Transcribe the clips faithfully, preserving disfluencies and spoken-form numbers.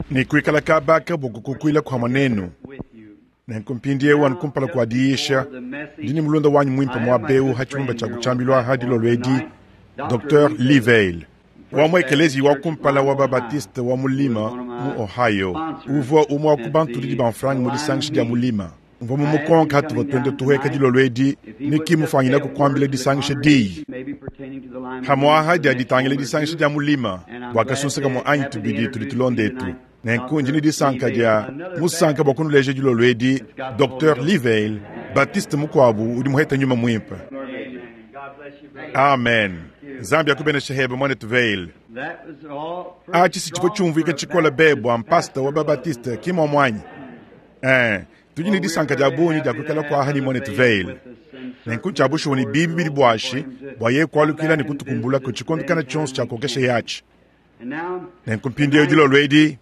ni kuikala kabaka bokukukwila kwa maneno na nkumpindie wan kumpala kwa diisha dini mulonda wanyu mwimpa mwabeu hachumba cha kuchambilwa hadi lolwedi Docteur Livale wa mwekelezi wa kumpala wa Babatiste wa mulima mu Ohio uvo umwa kubantu di banfrang mu disangshi dia mulima mvo mu mukonka hatu vatwende tuweka di lolwedi niki mufanyina kukwambile disangshi di hamwa hadi aditangile disangshi dia mulima wakasunsa kamo anyi tubidi tulitulondetu nenkunji ni disanka dia musanka bakunu leje di lolwedi Docteur Livale Baptiste mukwabu udi muheta nyuma mwimpa. Amen. Zambia kubene shehebe mwane tuveil. Achi si chiko chumvu ike chikola bebo ampasta wa Babatiste kima mwanyi. Eh, tujini disanka dia buni dia kukala kwa hani mwane tuveil. Nenkuncha abushu wani bibi bidi buashi, waye kwa lukila ni kutukumbula kuchikondi kana chonsu cha kokeshe yachi. Nenkumpindia ujilo lwedi,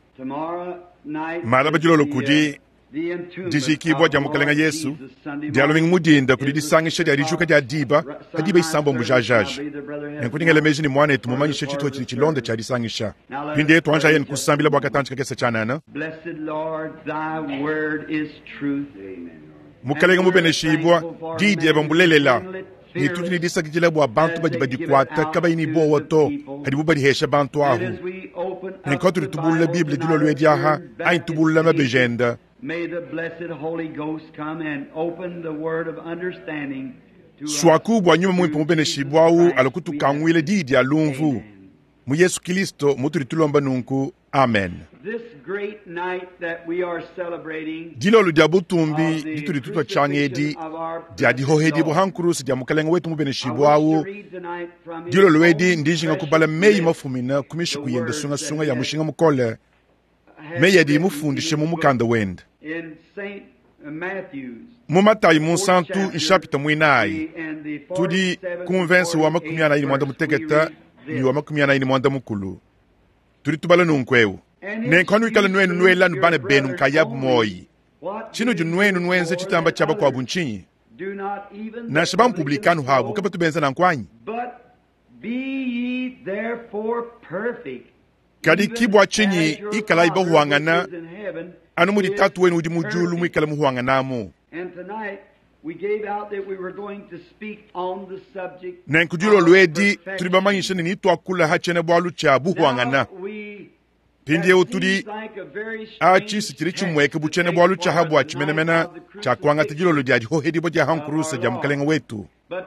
malaba jilo lukudi, Diji bwa jamu kalenga Yesu dialo mingi mudinda kudi disangisha dia dijuka dia diba adiba isambo mujajaj nkudinga lemeji ni mwana etu mumanyi chito chili chilonda cha disangisha pinde twanja yen kusambila bwa katanchika kesa chanana. Blessed Lord, thy word is truth. Mukalenga mubene shibwa didi ebambulelela ni tudini disakijile bwa bantu badi badi kwata kaba ini bo woto hadibu badi hesha bantu ahu nkotu ritubula Bible dilo lwedi aha ayin tubula mabejenda. May the blessed Holy Ghost come and open the word of understanding to Swaku bwa nyuma mwipo mbene shibwau alokutu kangwile didi alunvu mu Yesu Kristo mutu ritulomba nunku. Amen. This great night that we are celebrating dilo lu diabutumbi ditu ritutwa changedi dia dihohedi bo hankurusi dia mukalenga wetu mbene shibwau dilo lwedi ndijinga kubala meyi mafumina kumishi kuyenda sunga sunga ya mushinga mukole meya di mufundishe mu mukanda wenda in Saint Matthew's mu Matayi mu santu nshapita mwinayi tudi convince wa makumi ana ini mwanda mutegeta ni wa makumi ana ini mwanda mukulu tudi tubala nunkwewu nenkonu ikala nwenu nwela nubane benu nkayabu moyi chino ju nwenu nwenze chitamba chaba kwa bunchinyi na shabamu publikanu habu kapa tubenza na nkwanyi but be ye therefore perfect kadi kibwa chinyi ikala iba huangana anu mudi tatu wenu udi mujulu mwikala muhuanganamu. And tonight we gave out that we were going to speak on the subject na nkujulo lwedi tulibamanyisha ni nitu akula hachene bwalu cha buhuangana pindi yeu tudi achi sikiri chumweke buchene bwalu cha habu wachimenemena cha kuanga tijilo lwedi ajihohedi boja hankurusa jamukalenga wetu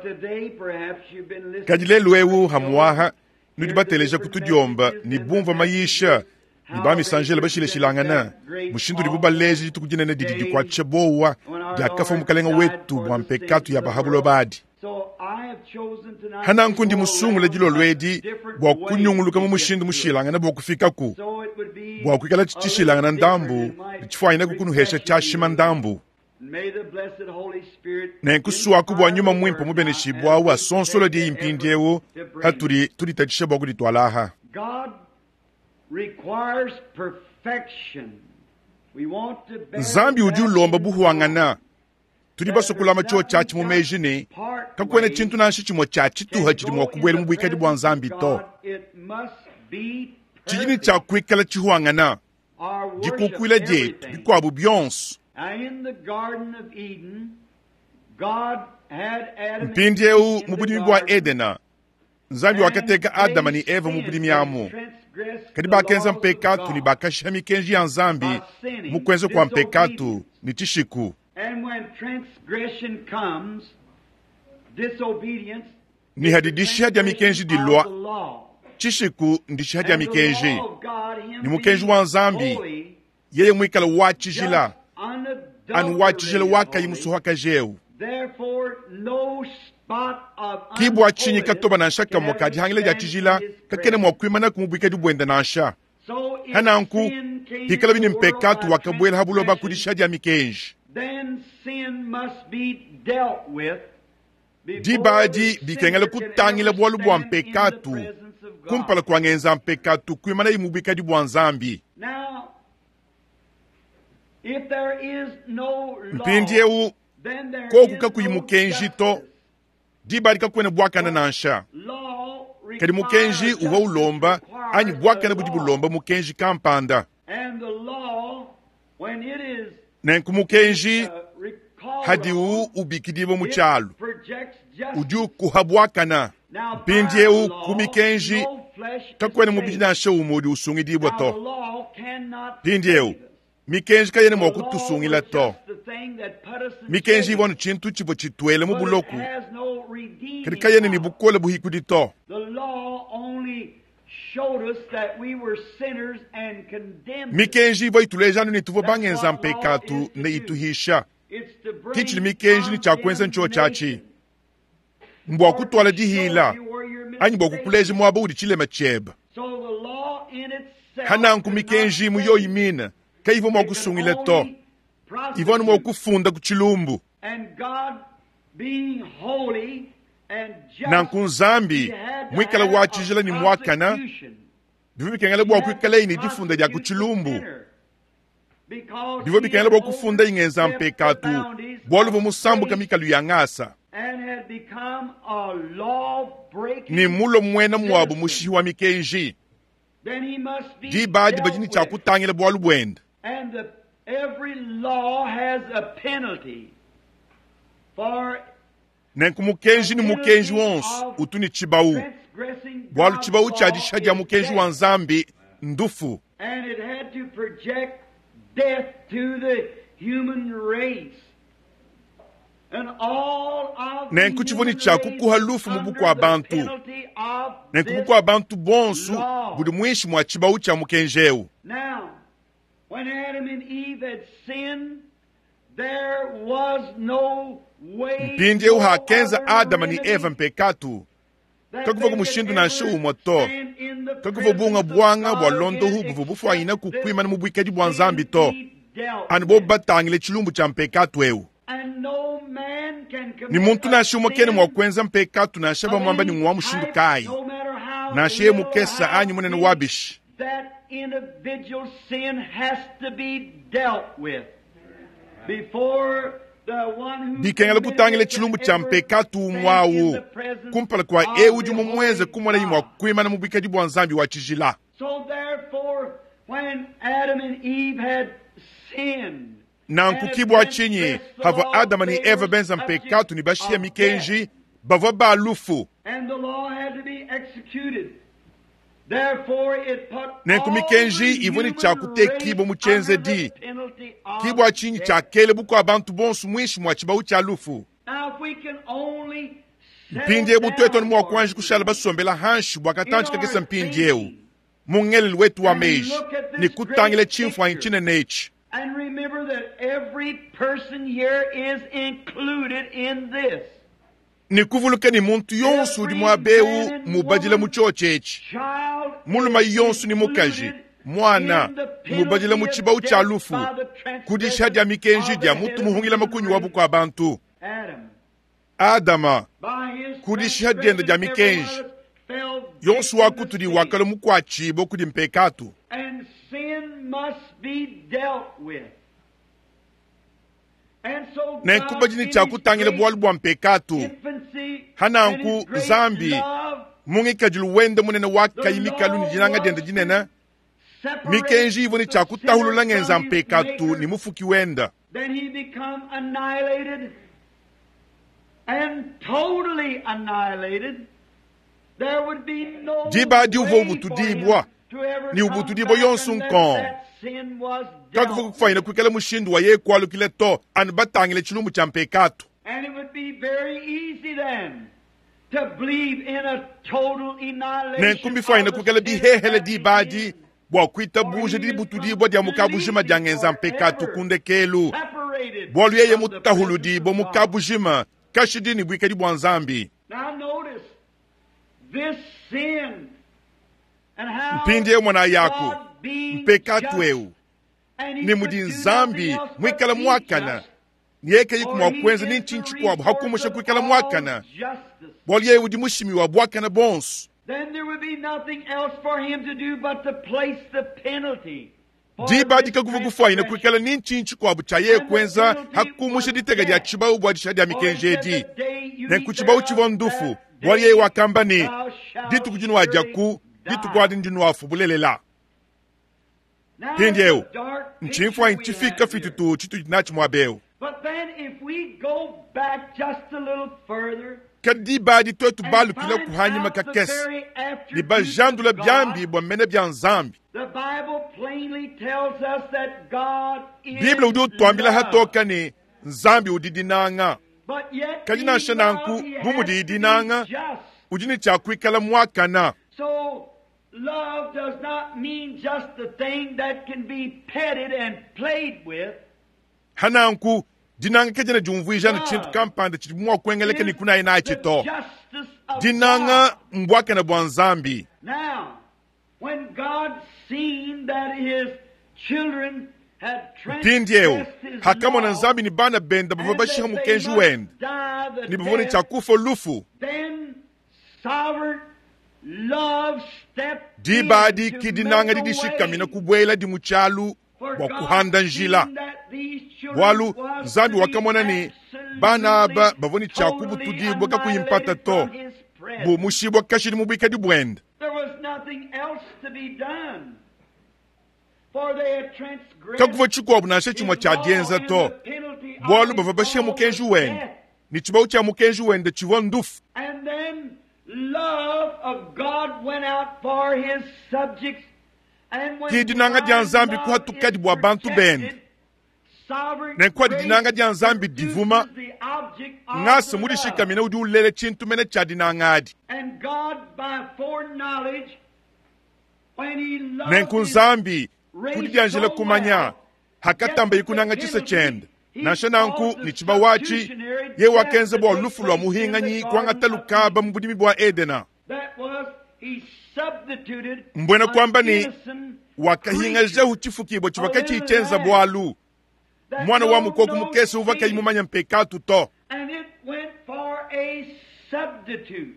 kajile lwewu hamuwaha nudibatelesha kutudiomba ni bumva mayisha ni bami sanjela bashile shilangana mushindu ribuba leji jitukujinene didi kwa chebowa diakafa mukalenga wetu mwampekatu ya bahabulo badi hana nkundi musungu lejilo lwedi bwa kunyunguluka mu mushindu mushilangana bwa kufika ku bwa kukala chishilangana ndambu chifwanyina kukunu hesha chashima ndambu na nkusuwa kubwa nyuma mwimpo mubene shibwa wa sonsolo di impindiewo haturi turi tachisha bwa kudi tualaha. God requires perfection. We want to bear Zambi uju lomba buhuangana turi basokula macho chachi mu mejine kakwene chintu nanshi chimo chachi tu hachiri mu kubwele mu bwikadi bwa Zambi to chijini cha kwikala chihuangana jikukwile je bikwa bu beyonce. In the Garden of Eden, God had Adam mpindieu mubudimi bwa Edena Zambi wakateka Adama ni Eva mubudimi amu kadi bakenza mpekatu ni bakashami kenji ya Zambi mukwenzo kwa mpekatu ni tishiku. And when transgression comes, disobedience ni hadidishi hadi ya mikenji dilwa tishiku ndishi hadi ya mikenji ni mukenji wa Zambi yeye mwikala wachijila anu wachijila waka imusu haka jeu kibwa chinyi katoba na nshaka mwakadi hangile ya tijila kakene mwakwimana kumubwike dubwenda na nsha hana nku hikala bini mpekatu wakabwela habulo bakudishadi ya mikenji dibadi bikengele kutangile bwalu bwa mpekatu kumpala kwa ngenza mpekatu kwimana imubwike dubwa Zambi. If there is no mpindieu koku kakuyimukenji to dibadi kakwene bwakana na nsha kadi mukenji uwa ulomba anyi bwakana budi bulomba mukenji kampanda nenkumukenji hadi u ubikidibo muchalu uju kuhabwakana mpindie u kumikenji kakwene mubijina shewu mudi usungidibo to pindie u mikenji kayene moku tusungila to mikenji wonu chintu chibo chituele mubuloku kadi kayene ni bukole buhikudi to mikenji vo itulejanu ni tuvo bangenza mpekatu ne ituhisha kichili mikenji ni chakwenza ncho chachi mbwa kutwala dihila anyi mbwa kukuleji mwaba udi chile macheba hananku mikenji muyo imina kaivo mwa kusungile to ivonu mwa kufunda kuchilumbu nanku nzambi mwikala wachijila ni mwakana bivo bikengele bwa kwikala ini difunda dia kuchilumbu bivo bikengele bwa kufunda ingenza mpekatu bwolu musambu kamikalu yangasa ni mulo mwena mwabu mushiwa mikenji di baadi bajini chakutangile bwolu bwenda nenku mukenji ni mukenji wonsu utuni chibau bwalu chibau chadishadia mukenji wa nzambi ndufu nenku chivoni chaku kuhalufu mubuku wa bantu nenku buku wa bantu bonsu budi mwishi mwa chibau cha mukenjeu. When Adam and Eve had sinned, there was no way. Mpindi eu hakenza Adama ni Eva mpekatu. Kakuva kumushindu na nshu umoto. Kakuva bunga buanga bwa londo hubu vubufu wa ina kukwima na mubwikaji bwa nzambi to. Anibo batangile chilumbu cha mpekatu eu. Ni muntu na nshu mwakene mwakwenza mpekatu na shaba mwamba ni mwa mushindu kai. Na shie mukesa anyi mwene wabish. That individual sin has to be dealt with before the one who bikengele kutangile chilumbu cha mpekatu mwawu kumpala kwa ewu jumu mweze kumwana yimwa kwima na mubikaji bwa nzambi wa chijila. So therefore when Adam and Eve had sinned na nkukibwa chinyi hava Adama ni Eva benza mpekatu ni bashia mikenji bava ba lufu and the law had to be executed. Nenku mikenji ivoni chakute kibo muchenze di kibo achinyi chakele buku abantu bonsu mwishi mwa chibau cha lufu mpindi ebu tueto ni mwa kwanji kushala basombela hanshi wakatanchi kakisa mpindi eu mungele wetu wa meji ni kutangile chimfu wa inchine nechi. And remember that every person here is included in this. Ni kuvuluke ni muntu yonsu di mwabeu mubajila muchochechi muluma yonsu ni mukaji mwana mubajila muchiba ucha lufu kudisha dia mikenji dia mutu muhungila makunyu wabu kwa bantu Adama kudisha dia dia mikenji yonsu wakutu di wakalo mukwa chibo kudi mpekatu and sin must be dealt with. na nkubajini chakutangile bwalu bwa mpekatu hananku zambi mungi kajulu wende munene waka yimikalu ni jinanga dende jinena mikenji ivoni chakutahulula ngenza mpekatu ni mufuki wenda. Then he become annihilated and totally annihilated. There would be no jiba di uvo way ubutudibwa to ever ni come ubutudibwa back yonsu and nkon that sin was kakufu dealt kufayina kwikele mushindu wa ye kwalu kile to anibatangile chilumbu cha mpekatu. And it would be very easy then to believe in a total annihilation. Nenkumbi fayina kwikele bihehele di badi bwa kuita buje di butudibwa dia mukabujima dia ngenza mpekatu kunde kelu bwalu yeye mutahulu di bo mukabujima kashidini bwike di bwa nzambi. Now notice this sin and how mpindi ewu mwana yako God being mpekatu just, ewu and he ni could mudi do nzambi nothing else but mwikala be mwakana just. niyeke yiku For mwakwenza he ni is the nchinchi kwabu resource hakumusha of kwikala all mwakana justice. bwalu yeye udi mushimi wa bwakana bonsu. Then there would be nothing else for him to do but to place the penalty. for diba this dikakuva kufayina kwikala ni nchinchi kwabu cha ye kwenza hakumusha ditega dia chibau bwa disha dia mikenjedi nenku chibau chivo ndufu bwalu yeye wakambani ditu kujinu wajaku ditu kwa di njinu wafu bulelela. Now Pindieu. it's a dark Nchimfwa picture we inchifika have fitu here. tu chitu nachi mwabeu. But then if we go back just a little further Kadi badi totu and balu kila find kuhanyi out the makakes. very Ni attributes bajandula of God, byambi bwa mene bya nzambi. the Bible plainly tells us that God is Biblia udu twambila love. hatoka ni nzambi udidinanga. But yet Kadi being na love, shananku he has bumu to be didinanga. just. Ujini chakwikala mwakana. So love does not mean just the thing that can be petted and played with. Hananku dinanga kejana jumvuija na chintu kampanda chirimwa kwengeleke ni kuna ina The chito. justice of Dinanga God. mbwake na bwa nzambi. Now, when God seen that His children had Pindieu. transgressed His Hakama na law, nzambi ni bana benda and bavabashiha that they mukenju must wend. die the Ni bavoni death, chakufo lufu. then sovereign love stepped Di in badi to kidinanga make a didishika way mina kubwela di muchalu for wa God kuhanda njila. seen that these children Bwalu was nzambi to be wakamona ni absolutely, bana aba bavoni chakubu totally tudibwa kakuyimpata annihilated to. from His presence. Bu mushibwa kashiri mubika di bwend. There was nothing else to be done. For they had transgressed Kakuva chikuwa bunashe chumwa His cha law, dienza and to. the penalty of Bwalu His bavabashiha law mukenju was wend. death. Ni chibau cha mukenju wend chiwa ndufu. And then love of God went out for His subjects. And when Kidinanga dia nzambi love kuha tukadi is bwa bantu bend. protected, sovereign Na kwa grace dinanga dia nzambi produces divuma. the object of Ngasa the mudishika love. mina udi ulele chintu mene cha dinangadi. And God, by foreknowledge, when He loved Nenku His nzambi kudi dianjele kumanya. Hakatamba yikunanga chisa chend. Na shananku ni chibawachi ye wakenze bwa lufu lwa muhinganyi kwanga talukaba mbudimi bwa Edena. that was, He substituted Mbwena an kwamba ni innocent wakahinga creature jehu chifukibwa chibakachi ichenza bwalu. that Mwana wa knows mukoku no mukese uvaka sin. imumanya mpekatu to. And it went for a substitute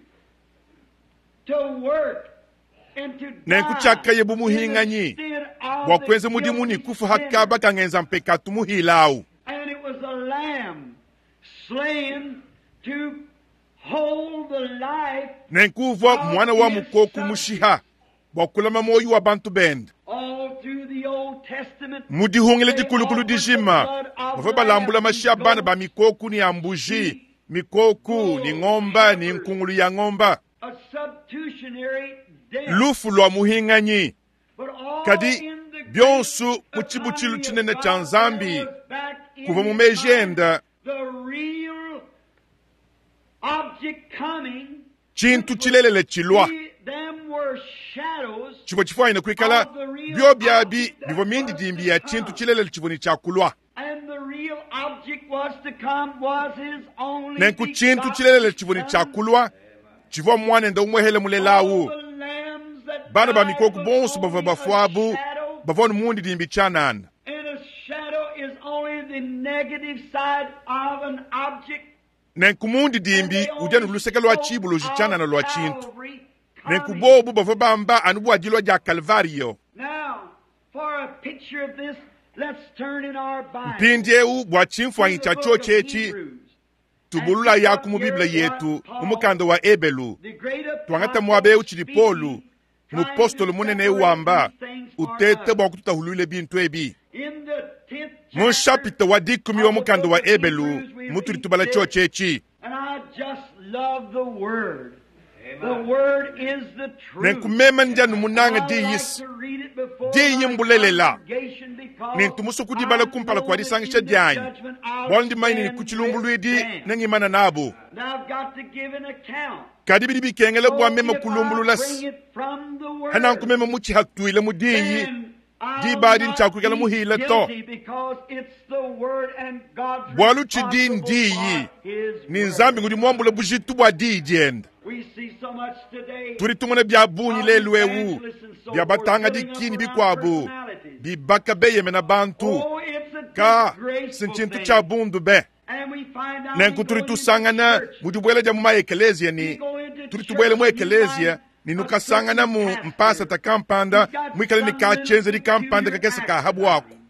to work and to Na die nkuchaka ye bumuhinganyi. instead of Bwakwenze the mudimuni guilty kufu sinner. hakaba kangenza mpekatu muhilau. And it was a lamb slain to hold the life Nenkuva mwana wa mukoku mushiha. Bwakulama moyu wa bantu bend. all through the Old Testament. Mudi hungile They dikulukulu offered the dijima. blood of Bava balambula lambs, mashabana ba goats, mikoku ni ambuji. Mikoku ni ngomba ni nkungulu ya ngomba. a substitutionary death. Lufu lwa muhinganyi. But all Kadi in the byonsu great muchibuchilu economy of chinene God, cha nzambi. there was back in Kuva His mumejenda. mind the real object coming. Chintu chilelele chilwa. See, them were shadows Chivo chifwa ina kuikala. Byo byabi bivo mindi dimbi ya chintu chilelele chivoni chakulwa. and the real object was to come was His only Nenku chintu begotten chilelele chivoni Son. chakulwa. Chivo mwane nda umwehele All mulelawu. the lambs that Bana ba died mikoku was bonsu only bava a bafuabu. shadow, Bavoni mundi dimbi chanan. and a shadow is only the negative side of an object. Nenku mundi dimbi ujanu luseka lwa chibu lujichana na lwa chintu. Nenku bobu bava bamba anubu ajilwa ja Calvario. Now, for a picture of this, let's turn in our Bible Pindieu bwa chimfu anyi to the cha book cho of chechi. Hebrews. Tubulula yaku mu Biblia yetu. Umukando wa Ebelu. The great Twangata apostle mwabe uchili polu. speaking, Mupostolo trying to munene separate wamba. these things for Utete us. bwa kututahulule bintu ebi. In the tenth Mu chapter chapita wa dikumi wa mukando wa Ebelu. Mutuli tubala cho chechi. And I just love the Word. The Word is the truth. Nenku mema njanu I munanga like diyis. to read it before Di my yimbulelela. congregation because Nentu musuku di bala I kumpala know kwa that disangisha in the dianyi. judgment I'll Bondi maini ni stand kuchilungulwidi with them. nengi mana nabu. Now I've got to give an account. Kadibidi bikengele So bwa mema if I kulumbululas. bring it from the Word, Hananku mema muchi hatuile mudiyi. then I'll Di badi not nchakukela be muhile to. guilty because it's the Word and God's Bwalu chidi responsible ndiyi. for His Ni Word. nzambi ngudi mwambule bujitu bwa dijenda. We see so much today. Turi tumune bya bunyi of lelu ewu. evangelists and so Bya forth batanga filling up dikini around bikwabu. personalities. Bibaka beye mena bantu. Oh, it's a Ka disgraceful sinchintu thing. cha bundu be. And we find out Nenku we turi go into tusangana church. mudubwele ja muma ekelezia We ni. go into Turi church tubwele mu and you ekelezia. find Ni a nukasangana mu certain mpasa pastor. takampanda. He's got Mwikale ni some ka little chenze di kampanda peculiar kakese ka act habu about wako. him.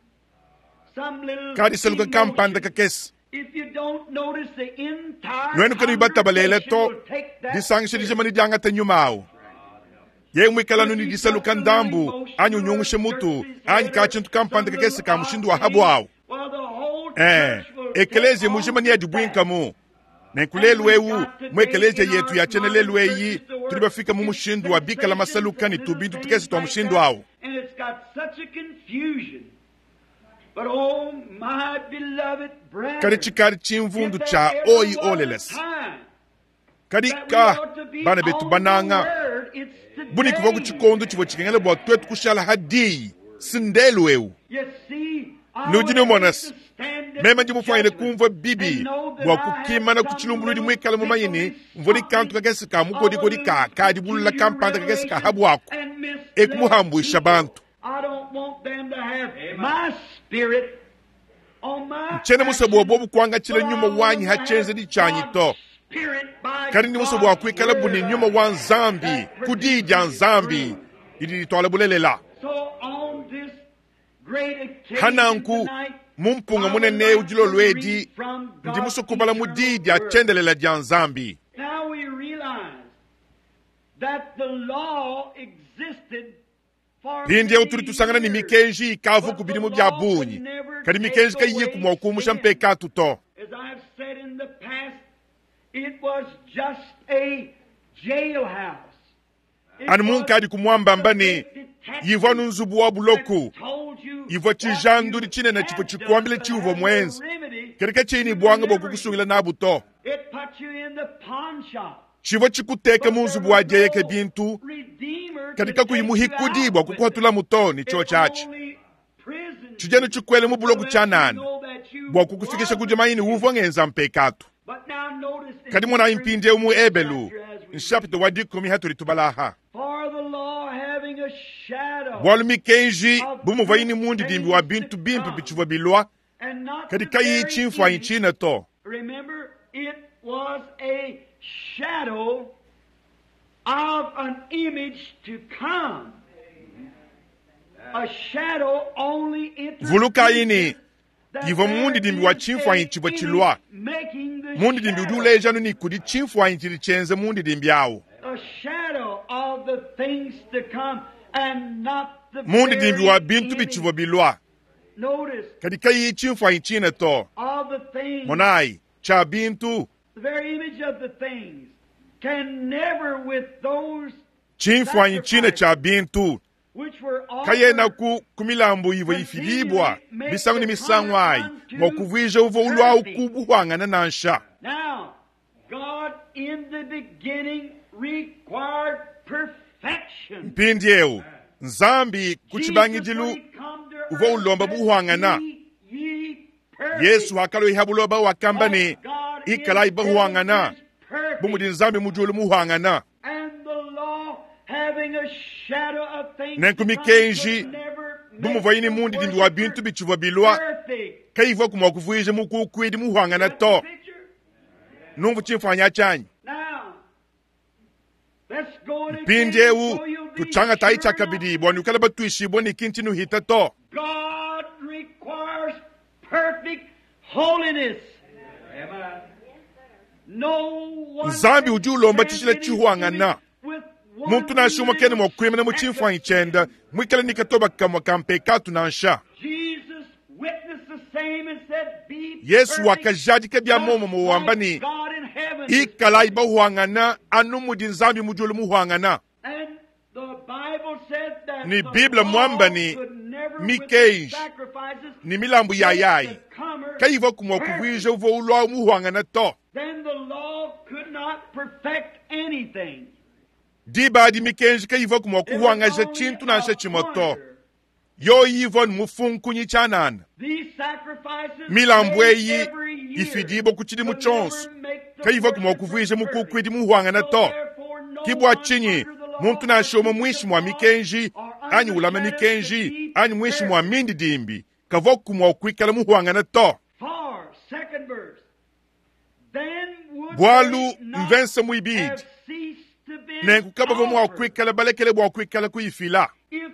Some little Kadi seluka kampanda emotion. kakese. If you don't notice the entire Nwenu kani bata balele congregation to. will take that Disangisha dijamani jangata nyumao. ye mwikala nuni disaluka ndambu anyu nyungushe mutu anyi kachintu kampanda kakesi ka mushindu wa habu awu eh ekeleze mujimani ya dibwinka mu nenkulelwewu mwekeleze yetu ya chenelelweyi tulibafika mu mushindu wa bikala masaluka ni tubintu tukesi twa mushindu awu. But oh my beloved brethren, kadi chikari chimvundu cha oyi oleles kadi ka bana betu bananga buni kuva kuchikondo chivo chikengele bwa twetu kushala hadi sindelwewu nujini umonas mema njimu fwaile kumva bibi bwa kukima na kuchilumbulu di mwekala mumayini mvoli kantu kakesi ka mukodi kodi ka kadi bulula kampanda kakesi ka habu wako ekumuhambu ishabantu. I don't want them to have my spirit on my mchene musabu wabobu kuanga chile nyuma wanyi hachenze di chanyi to kari ni musabu wakwikala buni nyuma wan zambi kudija nzambi ili litwala bulelela hananku mumpunga munene ujilo lwedi ndi musukubala mudija chendelela jan zambi. Now we realize that the law existed pindi ya uturi tusangana ni mikenji ikavu kubirimu bya bunyi kadi mikenji kayiye kumwakumusha mpekatu to. As I have said in the past, it was just a jailhouse. Anu munka adi kumwamba mbani yiva nunzubu wa buloku yiva chijandu di chine na chipo chikuambile chiuvo mwenzi kereka chini buwanga boku kusungila nabu to. It put you in the pawn shop. chivo chikuteke munzubu wa jeyeke bintu katika kuyimuhikudibwa kukuhatula mutoni cho chachi chijenu chikwele mubuloku chanani bwa kukufikisha kujamayini uvo ngenza mpekatu kadi muna impinde umu ebelu nshapito wadikumi haturi tubalaha bwalu mikenji bumu vayini mundi dimbi wa bintu bimpi bichivo bilwa kadika yi chimfwa inchine to. Remember, it was a shadow of an image to come. A shadow only vuluka ini yivo mundi dimbi wa chimfwa inchivo chilwa mundi dimbi uduleja nuni kudi chimfwa inchili chenze mundi dimbi yao. A shadow of the things to come and not the mundi dimbi wa bintu bichivo bilwa notice kadika yi chimfwa inchine to of the things monai cha bintu the very image of the things can never with those chimfwa inchine cha bintu which were kaye na ku kumilambo yivo ifilibwa bisangu ni misangwai mwakuvija uvo ulwa ukubu wangana nansha. Now God in the beginning required perfection. Mpindi eu nzambi kuchibangidilu uvo ulomba buhwangana Yesu hakalo ihabuloba wakambani ikala ibahuangana bumudi nzambi mujulu muhangana nenku mikenji bumu vayini mundi dimbi wa bintu bichivo bilwa kaivo kumwa kufuije mukukwidi muhangana to numvu chimfanya chanyi pindi eu tuchanga taicha kabidi bwani ukala batuishi bwani kintinu hita to. God requires perfect holiness. No one nzambi ujulomba chishila chihuangana muntu na shuma kene mwakwime na muchimfwa inchenda mwikala nikatoba kamwa kampekatu na nsha. Jesus witnessed the same and said, be Yesu wakajaji kebya momo muwambani ikala iba huangana anu mudi nzambi mujulu muhuangana. And the Bible said that ni Biblia mwamba ni mikenji ni milambu yayai kaivo kumwa kuvije uvo ulwa muhuangana to. Then the law could not perfect anything. Diba di mikenji kaivo kumwa kuhuangaje chintu na nshe chimoto yo yivo mufunku nyichanana milambu eyi ifidibo kuchidi muchonsu kaivo kumwa kuvije mukukwidi muhuangana to. Kibwa chinyi muntu na shoma mwishi mwa mikenji anyi ulama mikenji anyi mwishi mwa mindi dimbi kavo kumwa ukwikala muhuangana to. Bwalu mvense muibidi nengu kaba mwa ukwikala balekele bwa ukwikala kuifila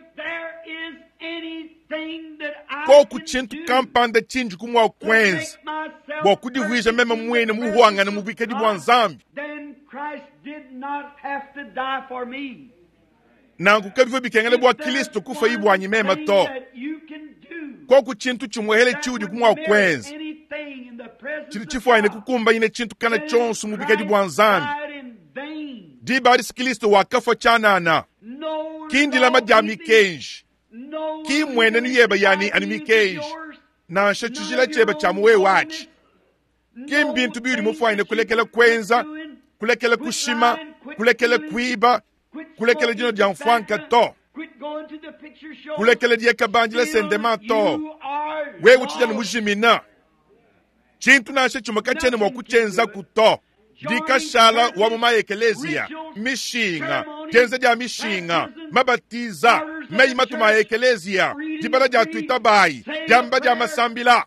ko kuchintu kampanda chinji kumwa ukwenzi bwa kudivuija mema mwene muhuangana mubikadi bwa nzambi na kukabivo bikengele bwa Kristo kufa ibu anyimema to kwa ku chintu chimwehele chiudi kumwa kwenzi chili chifu aine kukumba ine chintu kana chonsu mubikadi bwa nzambi dibadi Kristo wakafa chanana kindi lama jami kenji ki mwene ni yeba yani animi kenji na shachijila cheba chamuwe wachi ki mbintu biudi mufu aine kulekele kwenza kulekele kushima kulekele kuiba kulekele jino dia mfanka to kulekele dia kabanjile sendema to we uchija ni mujimina chintu na she chumaka chene mwakuchenza kuto dika shala wa mama ekelezia mishinga tenze dia mishinga mabatiza meyi matuma ekelezia dibala dia tuitabai diamba dia masambila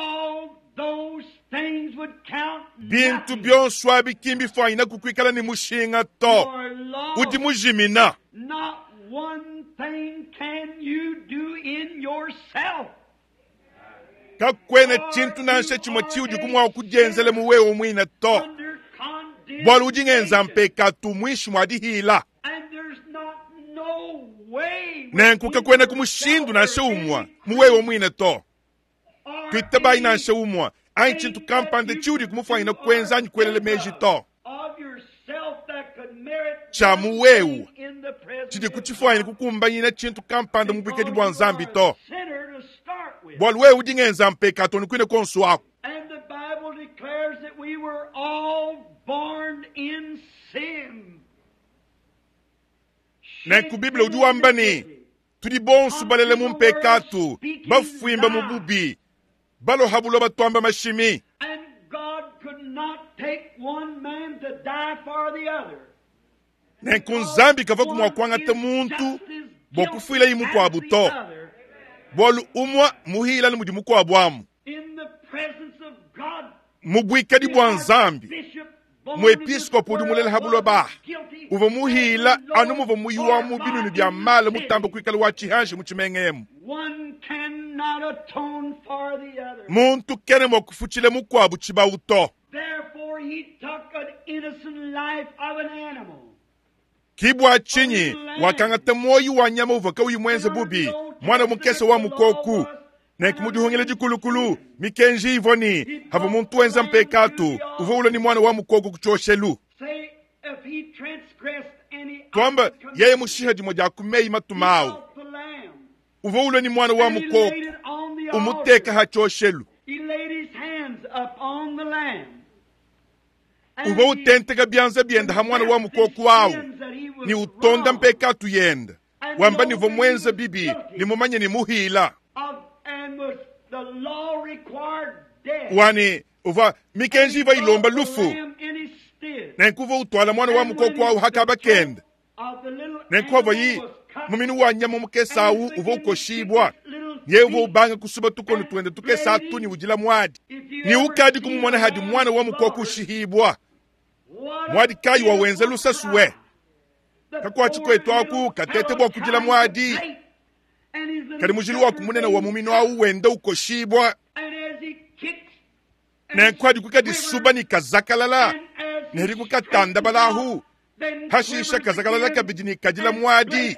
bintu byonswa bikimbi fwa ina kukwikala ni mushinga to udi mujimina. Not one thing can you do in yourself. Kakwene chintu na nshe chimo chiudi kumwa kujenzele muwewo mwina to bolu ujingenza mpeka tumwishi mwadi hila nenkuke kwene kumushindu na nshe umwa muwewo mwina to tuitabai na nshe umwa ayin chintu kampande chiudi kumufwa ina kwenza nyikwelele meji to cha muwewu chidi kuchifwa ina kukumba ina chintu kampande mubike dibwa nzambi to bolu wewu ujingenza mpeka to nikwine konsu wako. And the Bible declares that we were all born in sin. Na kubibla ujuwa mbani tudi bonsu balele mumpekatu bafuimba mububi balo habulo batwamba mashimi. And God could not take one man to die for the other. Na kunzambi kava kumwakwanga te muntu bokufuila imu kwa buto bolu umwa muhila ni mudimu kwa bwamu mubwika di bwa nzambi mwepiskopo di mulele habulo ba uva muhila anu muva muyiwa mubinu ni bya mala mutamba kwikala wa chihanshi muchimengemu muntu kene mwakufuchile mukwabu chiba uto. Therefore he took an innocent life of an animal. Kibwa chinyi wakangata moyi wa nyama uvaka uyimwenze bubi mwana mukese wa mukoku na ikumujuhungile jikulukulu mikenji ivoni hava muntu wenza mpekatu uva ule ni mwana wa mukoku kuchoshelu kwamba yeye mushiha jimoja kumei matumau uva ule ni mwana wa mukoku umuteka hachoshelu uva utenteka byanza byenda ha mwana wa mukoku wawu ni utonda mpekatu yenda wamba nivo mwenza bibi ni mumanye ni muhila wani uva mikenji iva ilomba lufu na nkuva utwala mwana wa mukoku wawu hakaba kenda na nkuva yi muminu wa nyama mukesawu uva ukoshibwa ye uva ubanga kusuba tukonu tuende tukesa tuni ujila mwadi ni ukadi kumumwana hadi mwana wa mukoku ushihibwa mwadi kayi wa wenze lusasuwe kakwa chikwe twaku katete bwa kujila mwadi kari mujili wa kumunena wa mumino wa uwenda ukoshibwa na nkwadi kukadi suba ni kazakalala neri kukatanda balahu hashisha kazakalala kabidini kajila mwadi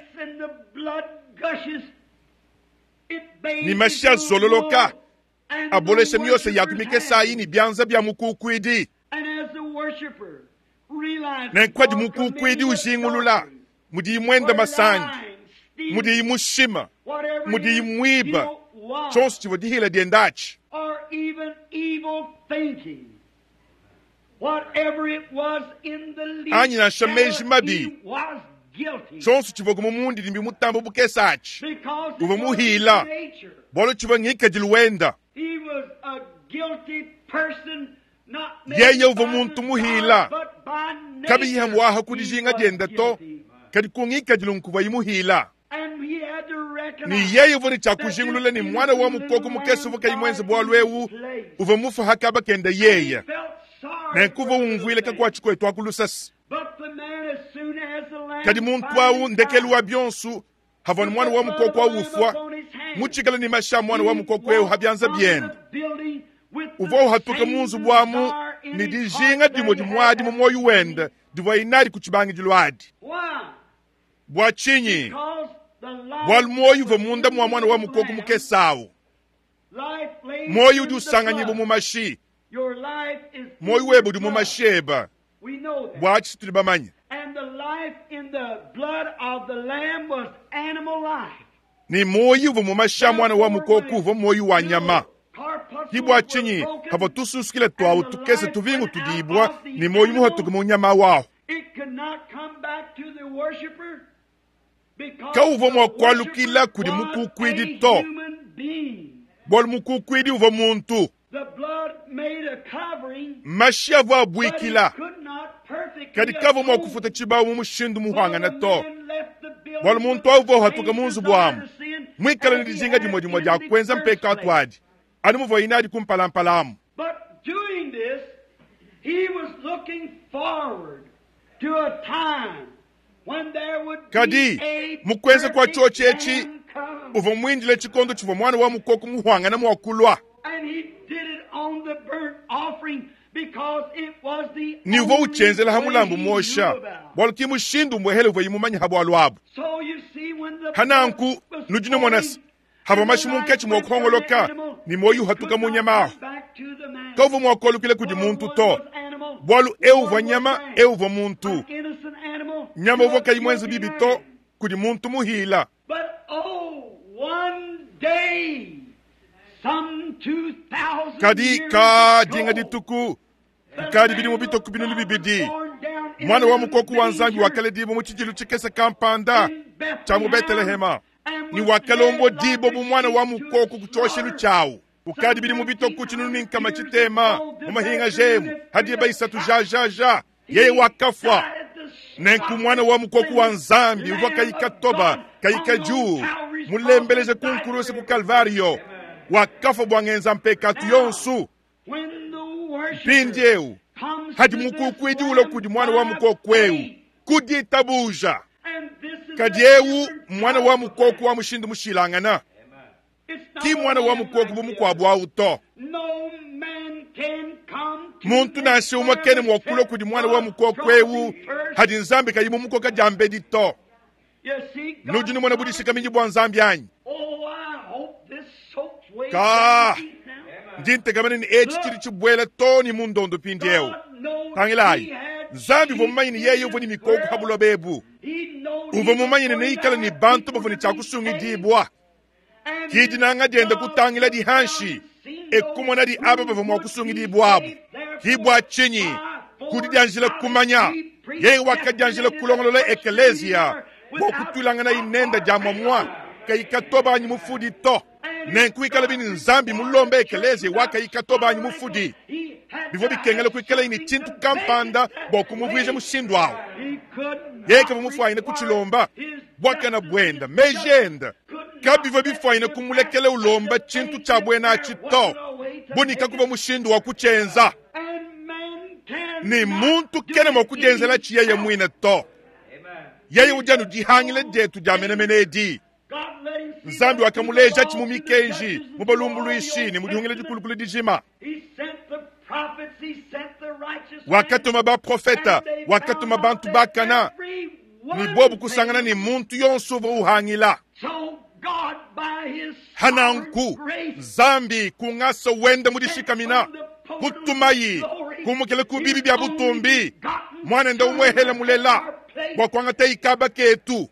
ni masha zololoka aboleshe miyose yakumike sayi ni byanza bya mukukwidi na nkwadi mukukwidi ushingulula mudi mwenda masangi mudi mushima mudi mwiba chonsu chivo dihila diendachi or even evil thinking, whatever it was in the least, anyi na shameji mabi he was guilty chonsu chivo kumundi nimbi mutambo bukesachi because it uva was muhila his nature. bolo chivo ngika jilwenda He was a guilty person, not yeye made uva by muntu God, muhila but by kabi nature. yamwaha He kudijinga was jenda to guilty. kadi kungika jilunkuva imuhila And he had to ni recognize yeye uva ni chakujingulula ni mwana wa mukoko mukesi uva kaimwenze bwalwewu uva mufa hakaba kenda yeye na nkuva ungwile kakwa chikwe twakulusasi But the man, as soon as the lamb kadi muntu finally wawu ndekelu wa died, byonsu havani mwana wa mukoko wa ufwa muchikala ni masha mwana wa mukoko wewu habyanza byenda uva uhatuka munzu bwamu ni dijinga dimo dimwadi mumoyu wenda diva inari kuchibangi jilwadi Why? bwachinyi because the life bwal moyo vo munda mwa mwana wa mukoko mukesawo life lays moyo in du the sanga nyibo blood. mu mashi Your life is moyo in webu the du mu blood. masheba We know that. bwachi tuli bamanya And the life in the blood of the Lamb was animal life. ni moyo vo mu masha mwana wa mukoko vo moyo wa nyama kibwa chinyi havo tususkile twawu tukese tuvingu tudibwa ni moyo muho tukumu nyama wao It could not come back to the worshiper because ka uvo mwa the kwalukila worshiper kudi was mukukwidi a to human being. bol mukukwidi uvo muntu The blood made a covering, mashia vo but abwikila it could not perfectly kadi kavo mwa atone. kufuta chibawu mumushindu muhanga na So the to man left the building bol with muntu the auvo same hatuka munzu desire bwamu to sin mwikala as he nidijinga had dimoji in moja the kwenza first mpeka place. atwaji ani muvo inadi kumpalampalamu But doing this, he was looking forward to a time when there would Kadi, be a mukwenze kwa chuo perfect chechi, lamb come. uvo mwindile chikondo chivo mwana wa mukoko muhanga na mwakulwa And he did it on the burnt offering because it was the ni uvo only uchenzela way hamulambu he mosha knew about. bol kimushindu mwehele uvo yimumanya habo alwabu So you see when the hananku blood was nujine monas flowing, havo and the mashimu life nkechi went from the mwokhongoloka animal, ni moyu it hatuka could not munyamao come back to the man. ka uvo mwakolukile kudi For muntu one to was animal, bolu one euvo was nyama man. euvo muntu An innocent animal nyama to uvo a kayimwenzi guilty bibi to man. kudi muntu muhila But oh, one day, some two thousand kadi years ka ago, dinga dituku the kadi bidi mu Lamb bito of kubinu God bibidi was born down in mwana a wa mukoko wa nzambi manger wakale dibo mu chijilu chikese kampanda in cha mu Bethlehem, betelehema and ni was wakalombo led like dibo a bu mwana wa sheep to mukoko its kuchoshelu slaughter. chawu ukadi bidi mu bito kuchinu ninkama chitema mu mahinga jemu hadi ba isatu ja ja ja yeye wakafwa nenku mwana wa mukoko wa nzambi uva kayika toba kayika juu mulembeleje kunkuruse ku kalvario wakafa bwangenza mpekatu yonsu When the worshiper pindyeu comes hadi to this mukukwidi ulo kudi mwana wa lamb mukokweu by faith, kuditabuja and this is kadiewu a different mwana wa type of mukoko man. wa mushindu mushilangana It's not ki a mwana wa man mukoko like the bumukwabu auto No man can come to muntu this nasi umakene mwakulo kudi mwana wa mukokweu hadi nzambi kayimu mukoka jambe dito You see, God nujuni mwana budishika minji bwa nzambi anyi Oh, I hope this soaks way Ka. down deep now. ndintegamene ni echi chili chibwele toni mundondo pindyeu God knows he tangilayi had nzambi sheep vomumanyini in yeyo this voni mikoko world. habulo bebu He knows he uvo was mumanyini going neikala to ni have bantu people bavuni to be chakusungidibwa saved. And kidi nanga jenda God kutangila di looked hanshi down and seen ekumona di those aba who bavoma would kusungidibwabo be saved. Therefore, hibwa chinyi by kudi janjila force, kumanya he yeye waka janjila predestinated kulongolola the first ekelesia believer bo without kutulangana spot inenda or jamwa mwa wrinkle. kayikatoba anyi mufudi to nenkuikala bini nzambi mulombe ekelesia waka yikatoba anyi mufudi bivo bikengele kuikala ini chintu kampanda bo kumuvwije mushindu awo yeke vamufwaine kuchilomba bwaka na bwenda mejenda kabivo bifwaine kumulekele ulomba chintu cha bwena achito bonika kuva mushindu wa kuchenza ni muntu kene mwakujenzela chiyeye mwine to yeye ujanu jihangile jetu jamenemenedi nzambi wakamuleja chimumikenji mubalumbuluishini mudihungile dikulukulu dijima wakatuma baprofeta wakatuma bantu bakana ni bobu kusangana ni muntu yonsu uva uhangila hananku zambi kung'asa wende mudishikamina kutumayi kumukele kubibi bya butumbi mwana nda umwehele mulela bwakwanga teikaba ketu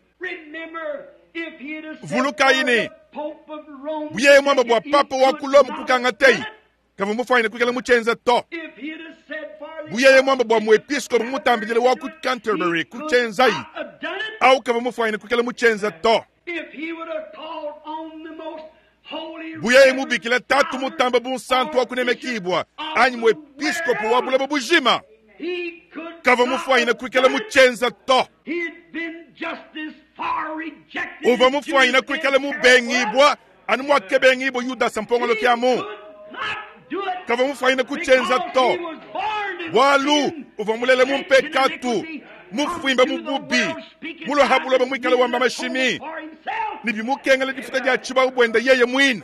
vulukayini buyeye mwamba bwa papa wakulomu kukanga tei kava mufayine kwikala muchenza to buyeye mwamba bwa muepiskopu mutambidile waku Canterbury kuchenzayi au kava mufayine kwikala muchenza to buyeye mubikile tatu mutamba bunsantu wakunemekibwa anyi muepiskopu wabulaba bujima kava mufayine kwikala muchenza to uva mufayine kwikala mubengibwa ani mwakebengibwa yudasa mpongolo kyamu kava mufayine kuchenza to walu uva mulele mumpekatu mufwimba mububi mulohabuloba mwikale wamba mashimi nibimukengele difuta dia chiba ubwenda yeye mwina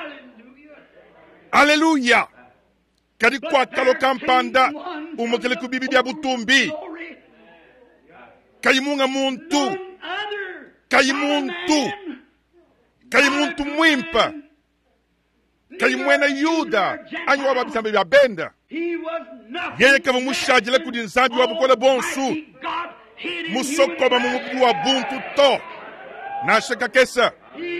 aleluya kadi kwakalo kampanda umukele kubibi bya butumbi kayimunga muntu kayimuntu kayimuntu mwimpa kayimwena Yuda anywa babisambe bya benda yeye kama mushajile kudi nzambi wa bukola bonsu musokoba mu mubiri wa buntu to nashaka kesa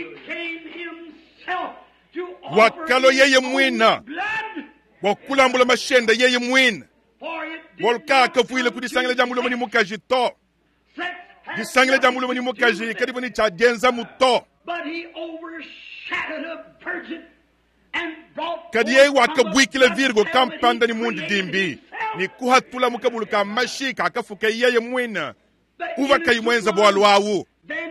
wakalo yeye mwina wakulambula mashenda yeye mwina volkaka fuile kudi sangile jamulo mani mukaji to disangile jamulo mani mukaji kadibo ni chagenza muto kadi yeye wakabwikile virgo kampanda ni mundi dimbi ni kuhatula mukabulu ka mashika akafuka yeye mwina uva kayimwenza bwalu wawu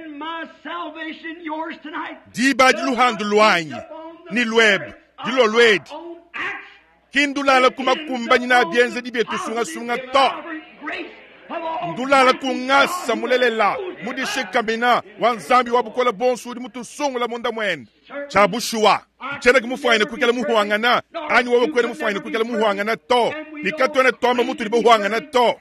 diba diluhandu lwanyi ni lweb dilo lwedi kindulala kumakumba nyina byenze dibyetu sunga sunga to ndulala kungasa mulelela mudishika mina wanzambi wabukola bonsu di mutu sungula munda mwenda chabushua chena kimufuaine kukela muhuangana anyi wawe kwene mufuaine kukela muhuangana to nikatwene tomba mutu di muhuangana to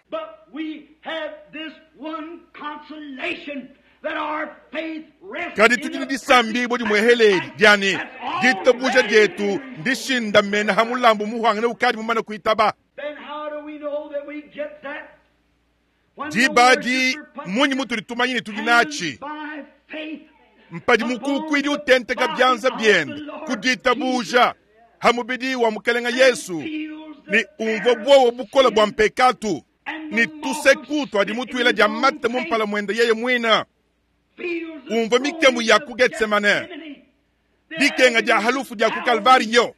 kadi tudini disambi bodi mweheledi diani dita buja dietu dishinda mena hamulambu muhuangana ukadi mumana kuitaba dibadi munyi mutu ditumanyini tudinachi mpadi mukukwidi utente kabyanza byenda kudita buja hamubidi wa mukelenga Yesu ni umvo bwowo bukola bwa mpekatu ni tusekutu adi mutu ila diamate mumpala mwenda yeye mwina umvo mikemu ya kugetsemane dikenga dia halufu dia kukalvari yo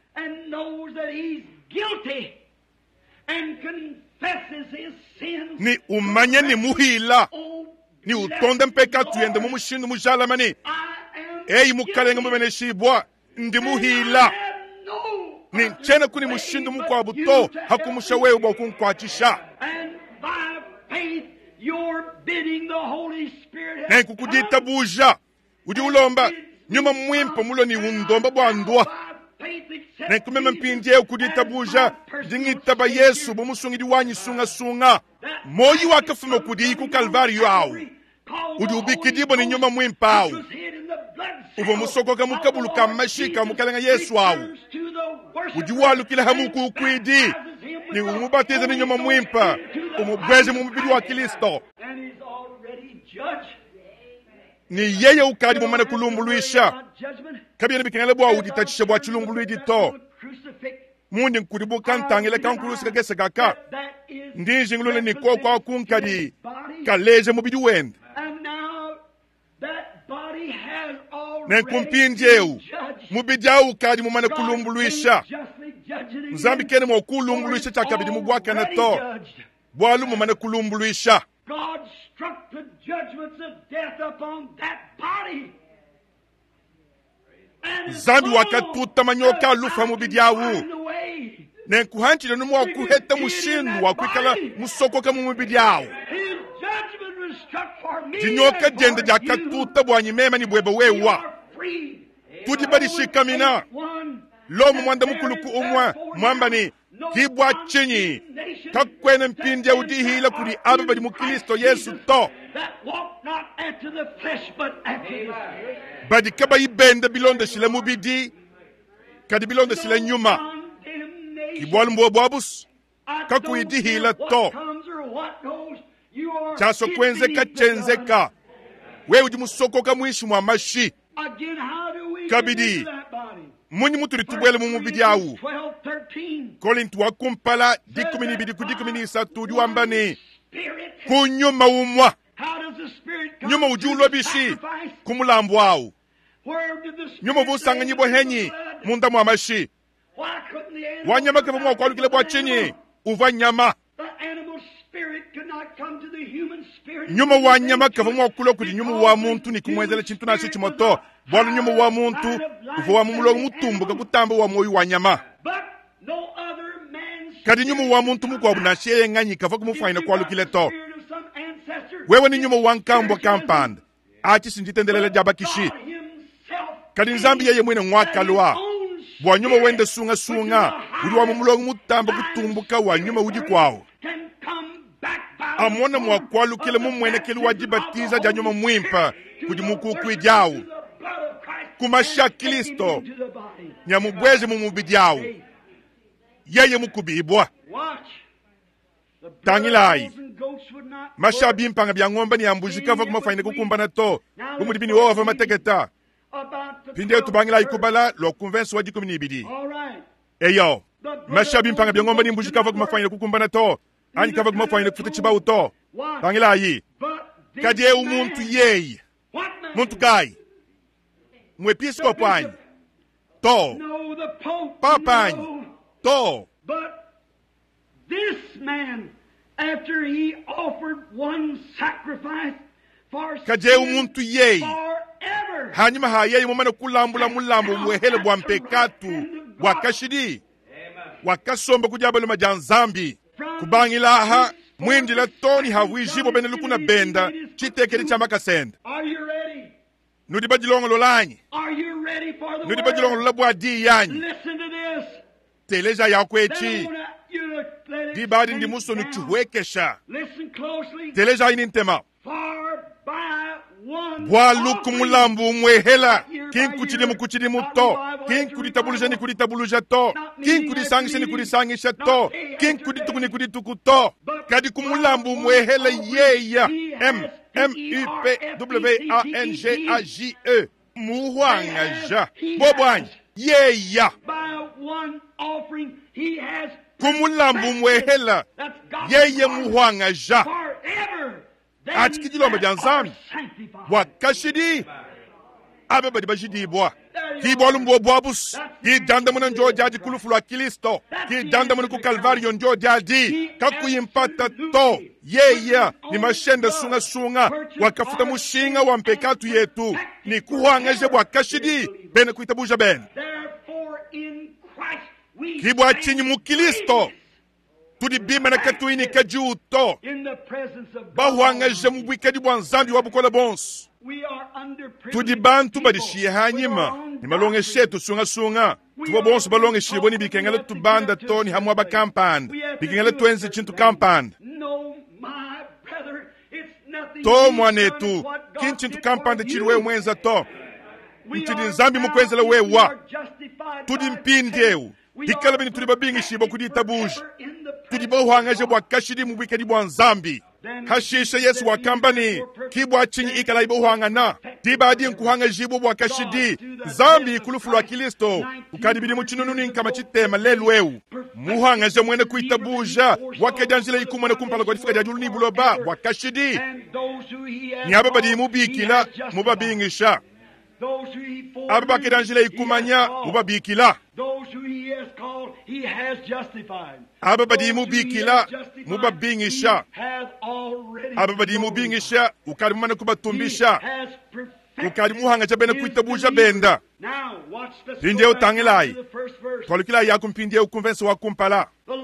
ni umanye ni muhila ni utonde mpekatu yende mumushindu mujalamani eyi mukalenga mubene shibwa ndi muhila ni chena kuni mushindu mukwa buto hakumusha wewe bwa kunkwachisha na kukudita buja udi ulomba nyuma mwimpa mulo ni undomba bwa ndwa na kumema mpindie ukudita buja dingitaba Yesu bumusungi wanyi sunga sunga moyi wakafuma kudi ku Kalvari yao udi ubikidibo ni nyuma mwimpa au uvo musoko ka mukabulu ka mashika mukalenga Yesu au udi walu kila hamu kukwidi ni umubatiza ni nyuma mwimpa umubweze mu mubiri wa Kristo ni yeye ukadi mumana kulumbuluisha kabya nibikengele bwa udi tachisha bwa chulumbuluidi to mundi nkuribu kantangele kankulusi kese kaka ndinji ngulole ni kwa kwa kunkadi kaleje mubidi wend na kumpinjeu mubidi au kadi mumana kulumbuluisha mzambi kene mwa kulumbuluisha chakabidi mubwaka na to bwalu mumana kulumbuluisha God struck the judgments of death upon that body. Zambi wakatuta manyoka lufa mubidi yawu. Nenkuhanchile numu wakuheta mushindu wakwikala musoko kama mubidi yawu. Jinyoka jende jakatuta bwanyi mema ni bweba wewa. Tudibadi shikamina. Lomu mwanda mukuluku umwa mwamba ni kibwa chinyi kakwene mpindia udihila kuri ababadi mukristo Yesu to badi kaba ibende bilonde sila mubidi kadi bilonde sila nyuma kibwalu mbwabwabus kaku idihila to chaso kwenzeka chenzeka wewe ujimusoko kamwishi mwa mashi kabidi munyi muturi tubwele mu mubidi yawu kolintu wakumpala dikumini bidi kudikumini isatu diwambani kunyuma umwa nyuma ujulo bishi kumulambu wawu nyuma vusanga nyibo henyi munda mwa mashi wanyama kama mwa kwalukile bwa chinyi uva nyama nyuma wanyama kava mwa kulo kudi nyuma wa muntu ni kumwezele chintu nasi chimoto bwalu nyuma wa muntu uva wa mumulo mutumbu kakutamba wa moyi wa nyama kadi nyuma wa muntu mukwa bunashiye nganyi kava kumufaina kwa lukile to wewe ni nyuma wa nkambwa kampanda achi sinjitendelele jabakishi kadi nzambi yeye mwene mwakalwa bwa nyuma wende sunga sunga udi wa mumulo mutamba kutumbuka wa nyuma uji kwao amona mwa kwalu kile mumwene kile wajibatiza janyuma mwimpa kudi mukuku idyawu kumasha Kristo nyamubweze mu mubiri yawu yeye mukubibwa tangilayi mashabi mpanga bya ng'ombe ni ambuji kava kumafanyine kukumbana to kumudi bini wova mateketa pinde tubangilayi kubala lo convention wa dikumi nibidi eyo mashabi mpanga bya ng'ombe ni ambuji kava kumafanyine kukumbana to ani kava kumafanyine kufuta chibawu to tangilayi kadye umuntu yeyi muntu kai mwepiskopo anyi to papa anyi to this man, after he offered one sacrifice for kaje umuntu yeyi forever, hanyuma hayeyi mumana kulambula mulambo mwehele bwa mpekatu wakashidi wakasomba kujabalo majanzambi kubangilaha mwindila toni hawijibo bene lukuna benda chitekeli cha makasenda. Are you ready? Nudi bajilongo lolanyi Are you ready for the nudi bajilongo word? lolabwa di yanyi Listen to this. teleja They yakwechi don't want you to let it di badi sink ndi muso down. nuchuwekesha Listen closely. teleja inintema For by one bwa luku offering, mulambu mwehela kin kuchidi mukuchidi muto kin kuditabuluja ni kuditabuluja to kin kudisangisha ni kudisangisha to kin kudituku ni kudituku to kadi kumulambu mwehela yeya m m u p w a n g a j e muhwanga ja bobwanyi yeya by one offering, he has kumulambu mwehela that's God yeye muhwanga ja forever. Then achikijilomba that janzami are sanctified. wakashidi abe badi bajidibwa kibolu mbobwabus kidanda muna njo jaji kulufu lwa Kristo kidanda muna ku Kalvario njo jaji kakuyimpata to yeya ni mashenda sunga sunga wakafuta mushinga wa mpekatu yetu ni kuhangaje bwa kashidi bene kuitabuja bene Therefore, in Christ we kibwa stand chinyi mu Kristo tudibima na katuini kajuto in the presence of God. bahuhangaje mu bwikadi bwa nzambi wa bukola bonsu We are under tudi bantu badishiye hanyuma ni malonge shetu sunga sunga tubo bonso balonge shibo ni bikengele tubanda toni hamwa ba kampanda bikengele twenzi chintu kampanda No, my brother, it's nothing. to mwanetu kin chintu kampanda chiliwe mwenza to mchidi nzambi mukwenzela wewa tudi mpindeu dikala bini tudi babingi shibo kuditabuji tudi bohuhangaje bwa kashidi mu bwikadi bwa nzambi hashisha Yesu wakambani kibwa chinyi ikala ibohangana dibadi nkuhanga jibo bwa kashidi zambi kulufu lwa Kristo ukadibidi muchinunu nkama chitema lelweu muhanga je mwene kuitabuja wakedanjile ikumana kumpala kwa difika jajulu ni buloba bwa kashidi ni ababadi mubikila mubabingisha ababake danjile ikumanya mubabikila ababadi mubikila mubabingisha ababadi mubingisha ukalimana kubatumbisha ukalimuhanga chabene kuitabuja benda pinde utangilayi tolukila yaku mpinde ukumvenso wakumpala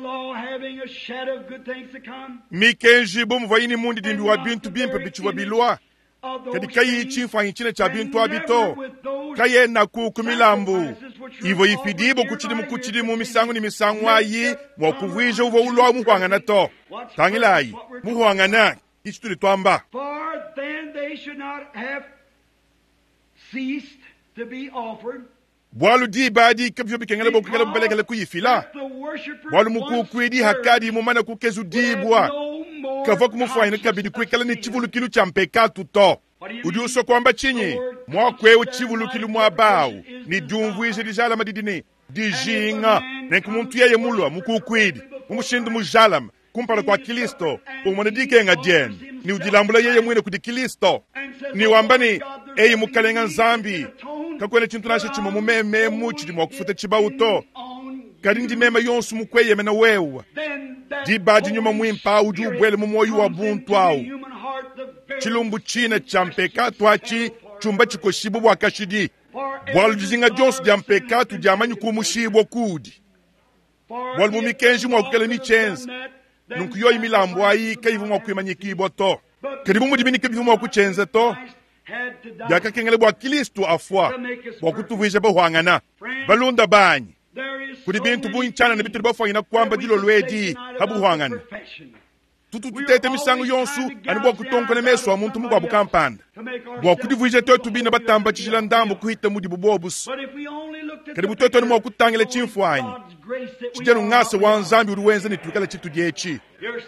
mikenji bumu vayini mundi dimbi wa bintu bimpe bichuwa bilwa kadi kayi chimfa hinchine cha bintu abito kaye na kukumilambu ivo ifidibo kuchidimu kuchidimu misangu ni misangu ayi mwakuvwije uvo ulwa muhuanga na to tangilayi muhuanga na ichituli twamba For then they should not have ceased to be offered. bwalu di badi kabyo bikengele bo kengele belekele kuyifila bwalu mukukwidi hakadi mumana kukezu dibwa kava kumufwahina kabidi kwikala ni chivulukilu cha mpekatu to udiuso kwamba chinyi mwakwewu chivulukilu mwabau ni dumvwije dijala madidini dijinga nenkumuntu yeye mulwa mukukwidi mumushindu mujalama kumpala kwa Kristo umwanadike nga dien ni udilambula yeye mwene kudi Kristo ni wambani eyi mukalenga nzambi kakwene chintu nashe chimo mumeme muchi mwakufuta chibauto kadi ndi mema yonsu mukweye mena wewa dibadi nyuma mwimpa uju ubwele mumoyu wa buntu au chilumbu chine cha mpekatu hachi chumba chikoshibu wakashidi bwalu jizinga jonsu dia mpekatu dia manyu kumushibu kudi bwalu mumikenji mwakukele michenzi nunkuyo imilambo ayi kaivu mwakuimanyikibwa to kadi bumudibini kabivu mwakuchenze to byakakengele bwa Kristo afwa bwakutuvwije bohwangana balunda banyi kudi bintu bunchana ne bituli bafanyina kwamba dilo lwedi habuhwangana tututete misango yonsu ani bwa kutonkole meso wa muntu mugwa bukampanda bwa kudivuje totu bina batamba chijila ndambo kuhita mudi bubobus kadi butoto ni mwa kutangile chimfwanyi chijenu ngase wa nzambi uruwenze ni tukale chitu diechi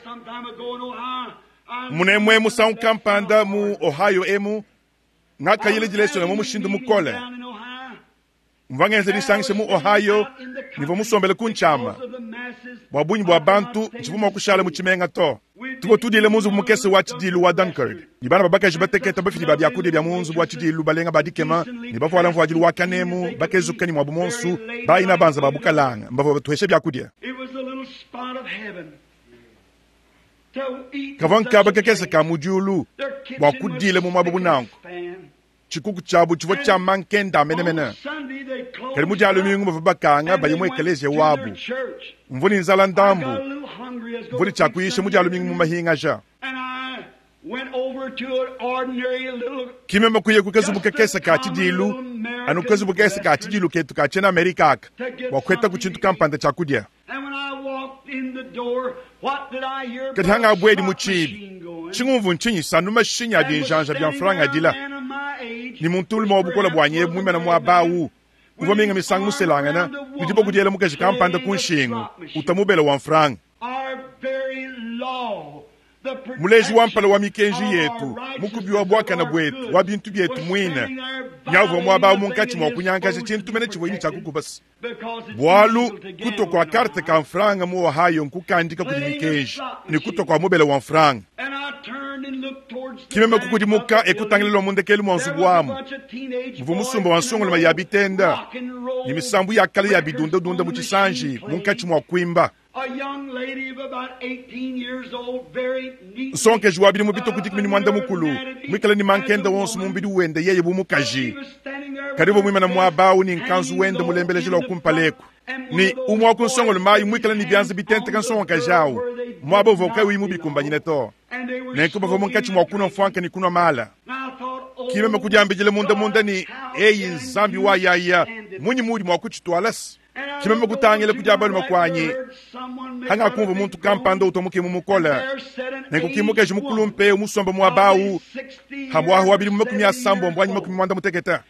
mune mwe musa kampanda mu Ohio emu ngaka yile jileso na mu mushindu mukole mvangenze disangise mu Ohio nivo musombele kunchama bwabunyi bwa bantu chivuma kushala mu chimenga to tuko tudile munzu mukese wa chidilu wa Dunkirk nibana babaka jibateketa bafiti babya kudi bya munzu bwa chidilu balenga badikema nibafa wala mvu ajilu wa kanemu bakezukani mwa bumonsu baina banza babukalanga mbavo tuheshe bya kudia kavanka bakekese kamujulu bwa kudile mu mabubu nangu chikuku chabu chivo cha mankenda menemene kari mujalo mingu mavabakanga bayimwe ekeleje wabu mvuni nzala ndambu mvuni chakuishe mujalo mingu mumahinga ja kime makuye kukezu bukekese ka chidilu anu kezu bukekese ka chidilu ketu ka chena Amerika aka wakweta kuchintu kampanda chakudia kati hanga abwedi muchibi chingumvu nchinyi sanu mashinya dinjanja byanfranga dila ni muntu limo bukola bwanye mwime na mwabawu uvominga misangu muselanga na nidipo kudiyela mukaji kampanda kunshingu utamubela wa mfranga muleji wampala wa mikenji yetu mukubi wa bwaka na bwetu wa bintu byetu mwina nyawo mwabawu munkachi mwa kunyankaje chintu mene chivo ini chakukubasi bwalu kuto kwa karte ka mfranga mu Ohio nkukandika kudi mikenji ni kuto kwa mubela wa mfranga kimeme kukudi muka ekutangililo mundekeli mwanzu bwamu mvu musumba wansongolo ma yabitenda ni misambu ya kale ya bidunda dunda muchisanji munkachi mwa kuimba sonke jwa bidi mubito kudik mini mwanda mukulu mwikala ni mankenda wonsu mumbidi wende yeye bumukaji karibu mwima na mwabawu ni nkanzu wende mulembeleje lo kumpaleku ni umwa kunsongolo mayu mwikala ni bianze bitente kansonga kajao mwabo voka wi mubi kumbanyine to nenko bavo munkachi mwa kuna mfwanka ni kuna mala kime mekujambijile munda munda ni eyi zambi wa yaya munyi mudi mwa kuchitwalas kime mekutangile kujabalu makwanyi hanga kumva muntu kampanda utomuke mumukola nenko kimuke jimukulumpe umusomba mwabawu hamwahu wabili mumekumi asambo mbwanyi mekumi mwanda muteketa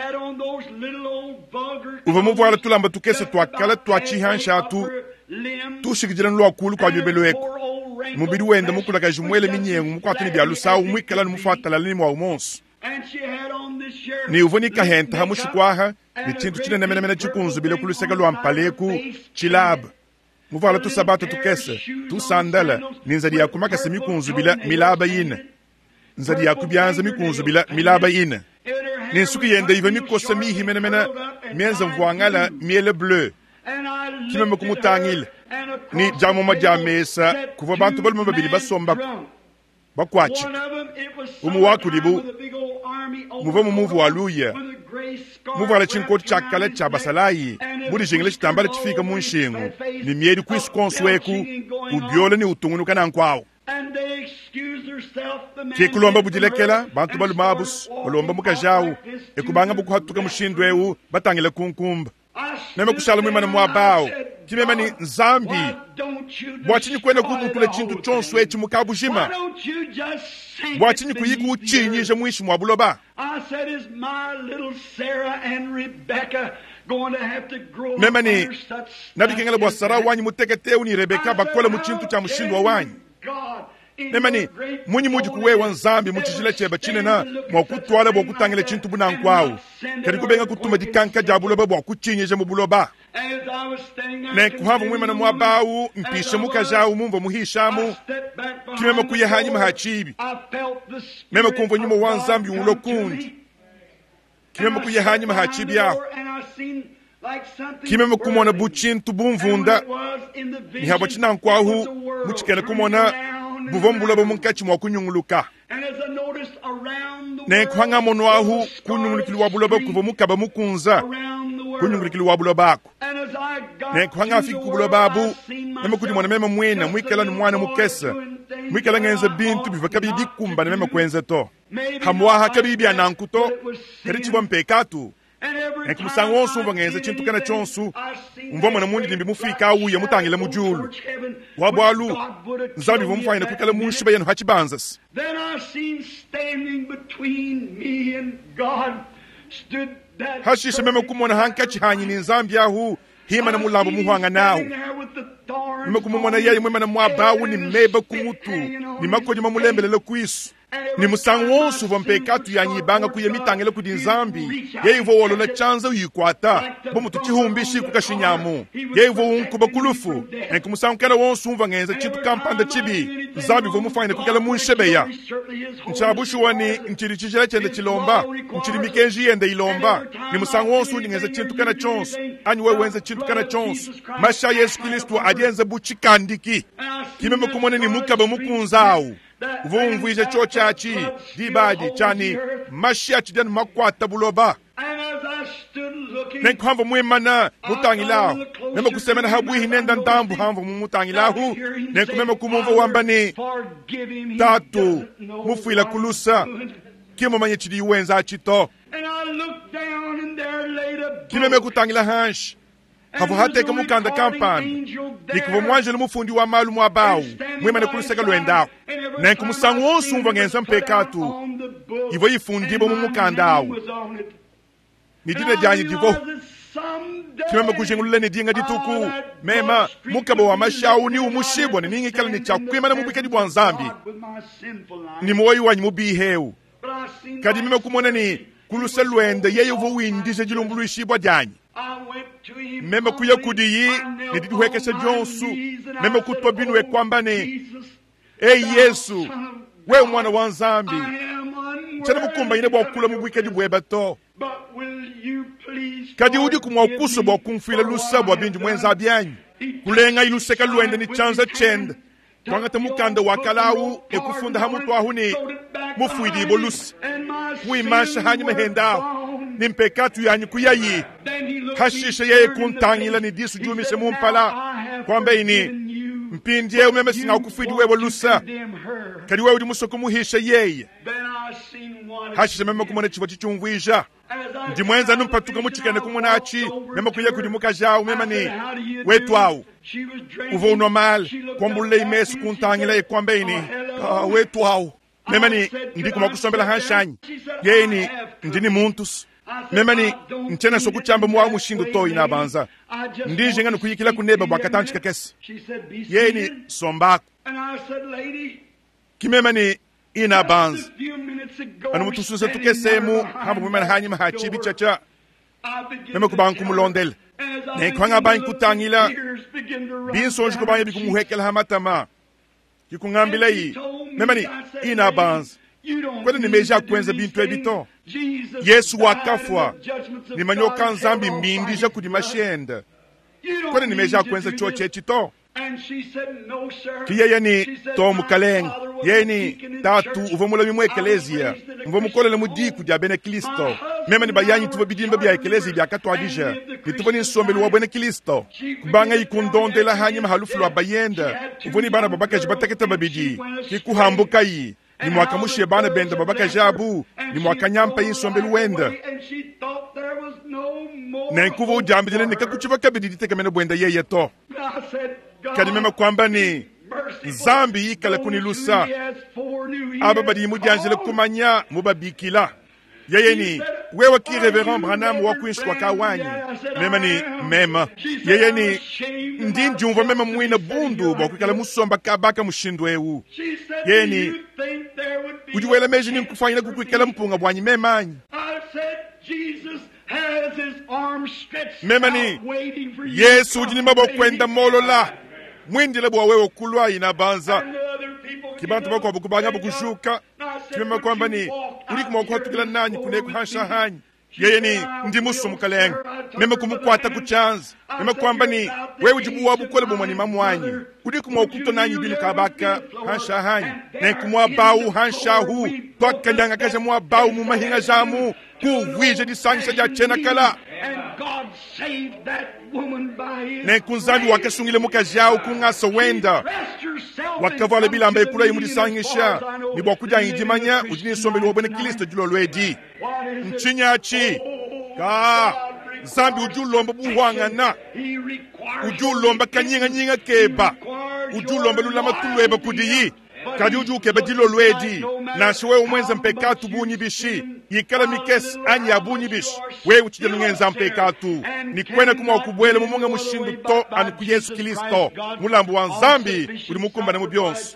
uva muvuala tulamba tukese twakala twachihansha tu tushikijile nlo akulu kwa jubelo eko mubidi wende mukula kajumwele minyengu mukwatuni bya lusawu mwikala numufatala lini mwa umonsu ni uvuni kahenta hamushikwaha ni chintu chine nemenemene chikunzu bile kuluseka lwa mpaleku chilab muvala tu sabato tukese tu sandala ni nzadi ya kumaka se mikunzu bila milaba yine nzadi ya kubyanza mikunzu bila milaba yine ni nsuku yende iva mikose mihi menemene mienza mvuangala miele bleu kime mekumutangile ni jamu majamesa kuva bantu balume babili basomba bakwachi umu wakulibu muva mumuvu waluya muvu ala chinkoti chakala cha basalayi muri jingile chitambala chifika munshingu ni miedi kwisi konsweku ubyola ni utungunu kanankwao kikulomba bujilekela bantu balumabus balomba mukajawu ekubanga bukuhatuka mushindwewu batangile kunkumba neme kushala mwima na mwabao kimema ni nzambi bwachinyi kwene kukutule chintu chonswe chimukabujima bwachinyi kuyiku uchinyije mwishi mwabuloba mema ni nabikengele bwa Sara wanyi muteketeu ni Rebeka bakola muchintu cha mushindwa wanyi mema ni munyi muji kuwewa nzambi muchijile cheba chine na mwakutwala bwa kutangile chintu bunankwawu kari kubenga kutuma dikanka jabuloba bwa kuchinyije mubuloba ne kuhavu mwima na mwabawu mpishe mukajawu mumva muhishamu kimema kuye hanyima hachibi mema kumva nyuma wanzambi ulo kundi kimema kuye hanyima hachibi yaho kimema kumona buchintu bumvunda ni haba chinankwahu muchikene kumona buvombuloba munkachi mwa kunyunguluka ne kuhanga mono ahu kunyungulikili wabuloba kuva mukaba mukunza kunyungulikili wabuloba ako ne kuhanga afiki kubuloba abu neme kudi mwana mema mwena mwikala ni mwana mukesa mwikala ngenze bintu bivaka bibikumba ne mema kwenze to hamwaha kabibi anankuto kari chivo mpekatu enkumusango wonse umva ngenza chintu kana chonsu umva mwana mundi limbi mufika awuya mutangile mujulu wabwalu nzabi vomufayina kukala munshiba yenu hachibanzas. Then I seen standing between me and God stood that hashisha meme kumona hankachi hanyi ni nzambi ahu hima na mulambo muhanga nahu meme kumona yeye mwema na mwabawu ni meba kumutu ni makoji mamulembelele kuisu ni musango wonsu vompekatu yanyi banga kuye mitangele kudi nzambi yeye vo wolo na chanza uyikwata bomu tuchihumbishi kukashinyamu yeye vo unkuba kulufu enku musango kala wonsu umva ngenza chitu kampanda chibi nzambi vo mufayine kukala munshebeya nchabushu wani nchiri chichira chende chilomba nchiri mikenji yende ilomba ni musango wonsu ni ngenza chitu kana chonsu anyi we wenza chitu kana chonsu masha Yesu Kristu adienza buchikandiki kimeme kumone ni mukaba mukunzau vumvise chochachi dibadi chani mashiachi den makwata buloba nenkwamba mwemana mutangilahu mema kusemena habwi hinenda ndambu hamvu mutangilahu nenkumema kumumva wambani tatu mufuila kulusa kimo manye chidi wenza chito kimeme kutangila hanshi hafu hateka mukanda kampani nikuvo mwanje lumufundi wa malu mwabau mwema nekuluseka lwendao nenku musangu wonsu umva ngenza mpekatu ivo yifundibo mumukandao nidine janyi divo kimeme kujengulule nidinga dituku mema mukabo wa mashau ni umushibwa ni ningi kala ni chakwima na mubike di bwanzambi ni mwoyi wanyi mubiheu kadi mime kumone ni kuluse lwende yeye uvo windise jilumbulu ishibwa janyi meme kuya kudiyi ni diduhekese jonsu meme kutwa binu we kwamba ni hey Yesu we mwana wa nzambi chana mukumba ine bwa kula mubwike di bwebato kadi udi kumwakuso bwa kumfila lusa bwa bindu mwenza byanyu kulenga iluseka luende ni chanza chenda kwangata mukanda wakalawu ekufunda hamutu ahuni mufuidi bolusi kuimasha hanyi mehendao ni mpekatu yanyi kuyayi hashisha yeye kuntangila ni disu jumise mumpala kwamba ini mpindie umeme singa ukufidi wewe lusa kadi wewe dimusoko muhisha yeye hashisha meme kumone chivo chichungwisha ndi mwenza numpatuka muchikene kumunachi meme kuye kudi mukajao meme ni wetu au uvo normal kwambule imesu kuntangila ye kwamba ini uh, wetu au meme ni ndiku makusombela hanshanyi yeye ni ndini muntus meme ni nchena sokuchamba mwa mushindu to inabanza ndije ngano kuyikila kuneba bwakatanchi kakesi yeye ni sombako kimeme ni inabanza anu mutususe tukesemu hambu meme hanyi mahachibi chacha meme kubanku mulondele nekwanga banyi kutangila binsonji kubanye bikumuhekela hamatama kikungambila yi meme ni inabanza kwede nimeja kwenza bintu ebito Yesu wakafwa ni manyoka nzambi mbindisha kudi mashenda kwede nimeja kwenza choche echito kiyeye ni tomu kaleng yeye ni tatu uvomula mimwe ekelezia mvomukolele mudiku dia bene Kristo meme ni bayanyi tuvo bidimba bia ekelezia bia katwadisha nituvo ni nsombelu wa bene Kristo kubanga ikundonde la hanyi mahalufu wa bayenda uvoni bana babaka jibataketa babidi kikuhambuka yi ni mwaka mushie bana benda babaka jabu ni mwaka nyampa insombelu wenda na nkuvo ujambi jine nika kuchiva kabidi diteka mene bwenda yeye to kadi meme kwamba ni nzambi ikala kunilusa ababadi mujanjele kumanya mubabikila yeye ni wewe ki reverend Branham wakwinshwa kawanyi meme ni mema yeye ni ndi njumva meme mwina bundu bwakwikala musomba kabaka mushindu ewu yeye ni ujiwele meji ni nkufanyina kukwikala mpunga bwanyi memanyi meme ni Yesu ujinima bokwenda molola mwindile bwa wewe kulwa inabanza kibantu bako bukubanya bukushuka kimema kwamba ni uri kumwa tukila nanyi kuneku hansha hanyi yeye ni ndi musu mukalenga meme kumukwata kuchanza meme kwamba ni wewe ujibu wabu kole bumwani mamwanyi uri kumwa kuto nanyi binu kabaka hansha hanyi na kumwa bau hansha hu twaka nyanga kaja mwa bau mumahinga jamu kuwije disanyisha ja chena kala ne kunzambi wakasungile mukajao kungasa wenda wakavala bila ambaye kula imudisangisha ni bwakuja injimanya ujini sombeli wabone Kristo julo lwedi nchinyachi ka zambi ujulomba buhwangana ujulomba kanyinga nyinga keba ujulomba lulama tulweba kudiyi kadi ujukeba dilo lwedi na shiwe umwenza mpekatu bunyi bishi yikala mikes anya bunyi bishi we uchije ngenza mpekatu ni kwena kuma kubwele mumunga mushindu to ani ku Yesu Kristo mulambo wa nzambi uli mukumba na mubyonso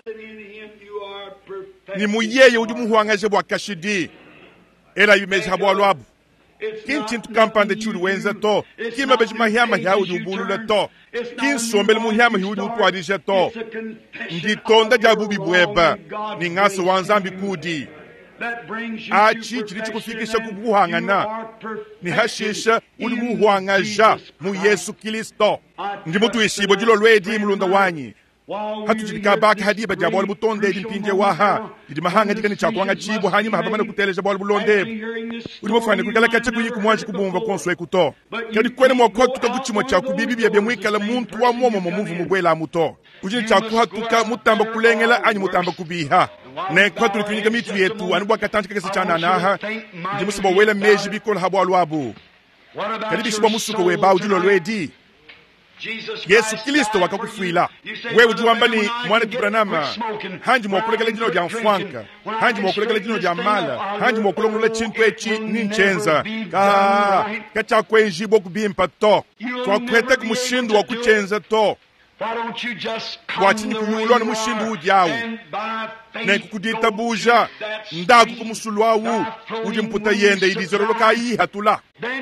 ni muyeye udi muhwangaje bwa kashidi ela yumeje habwa lwabu kinchintu kampande churi wenza to kima beji mahiyama hiyaudi ubulule to kinsombele muhiyama hiyaudi utwadishe to nditonda jabubi bweba ni ngaso wanzambi kudi achi chiri chikufikisha kubuhangana ni hashisha uli muhwangaja mu Yesu Kristo ndi mutu ishibo jilo lwedi mulunda wanyi hatu chidika baki hadiba jabol butonde mpinje waha ndi mahanga dikani chakwanga chibo hanyuma habamana kuteleja bol bulonde uri mufane kugala kache kuyiku mwanji kubumva konswe kuto kadi kwene mwakotu kakuchimo cha kubibi bya mwikala muntu wa momo muvu mugwela muto kujini chaku hatuka mutamba kulengela anyi mutamba kubiha ne kwatu likunyiga mitu yetu anubwa katanchika kese chana naha ndi musibo wele meji bikola habo alwabu kadi bishibo musuko weba ujilo lwedi Yesu Kristo wakakufuila wewe ujuamba ni mwana Branham hanji mwakulegela jino ja mfwanka hanji mwakulegela jino ja mala hanji mwakulongula chintu echi ninchenza ka kacha kwenji boku bimpa to kwa kwete kumushindu wa kuchenza to wachini kuyulo ni mushindu ujawu ne kukudita buja ndaku kumusulwawu uje mputa yende idizorolo kayi hatula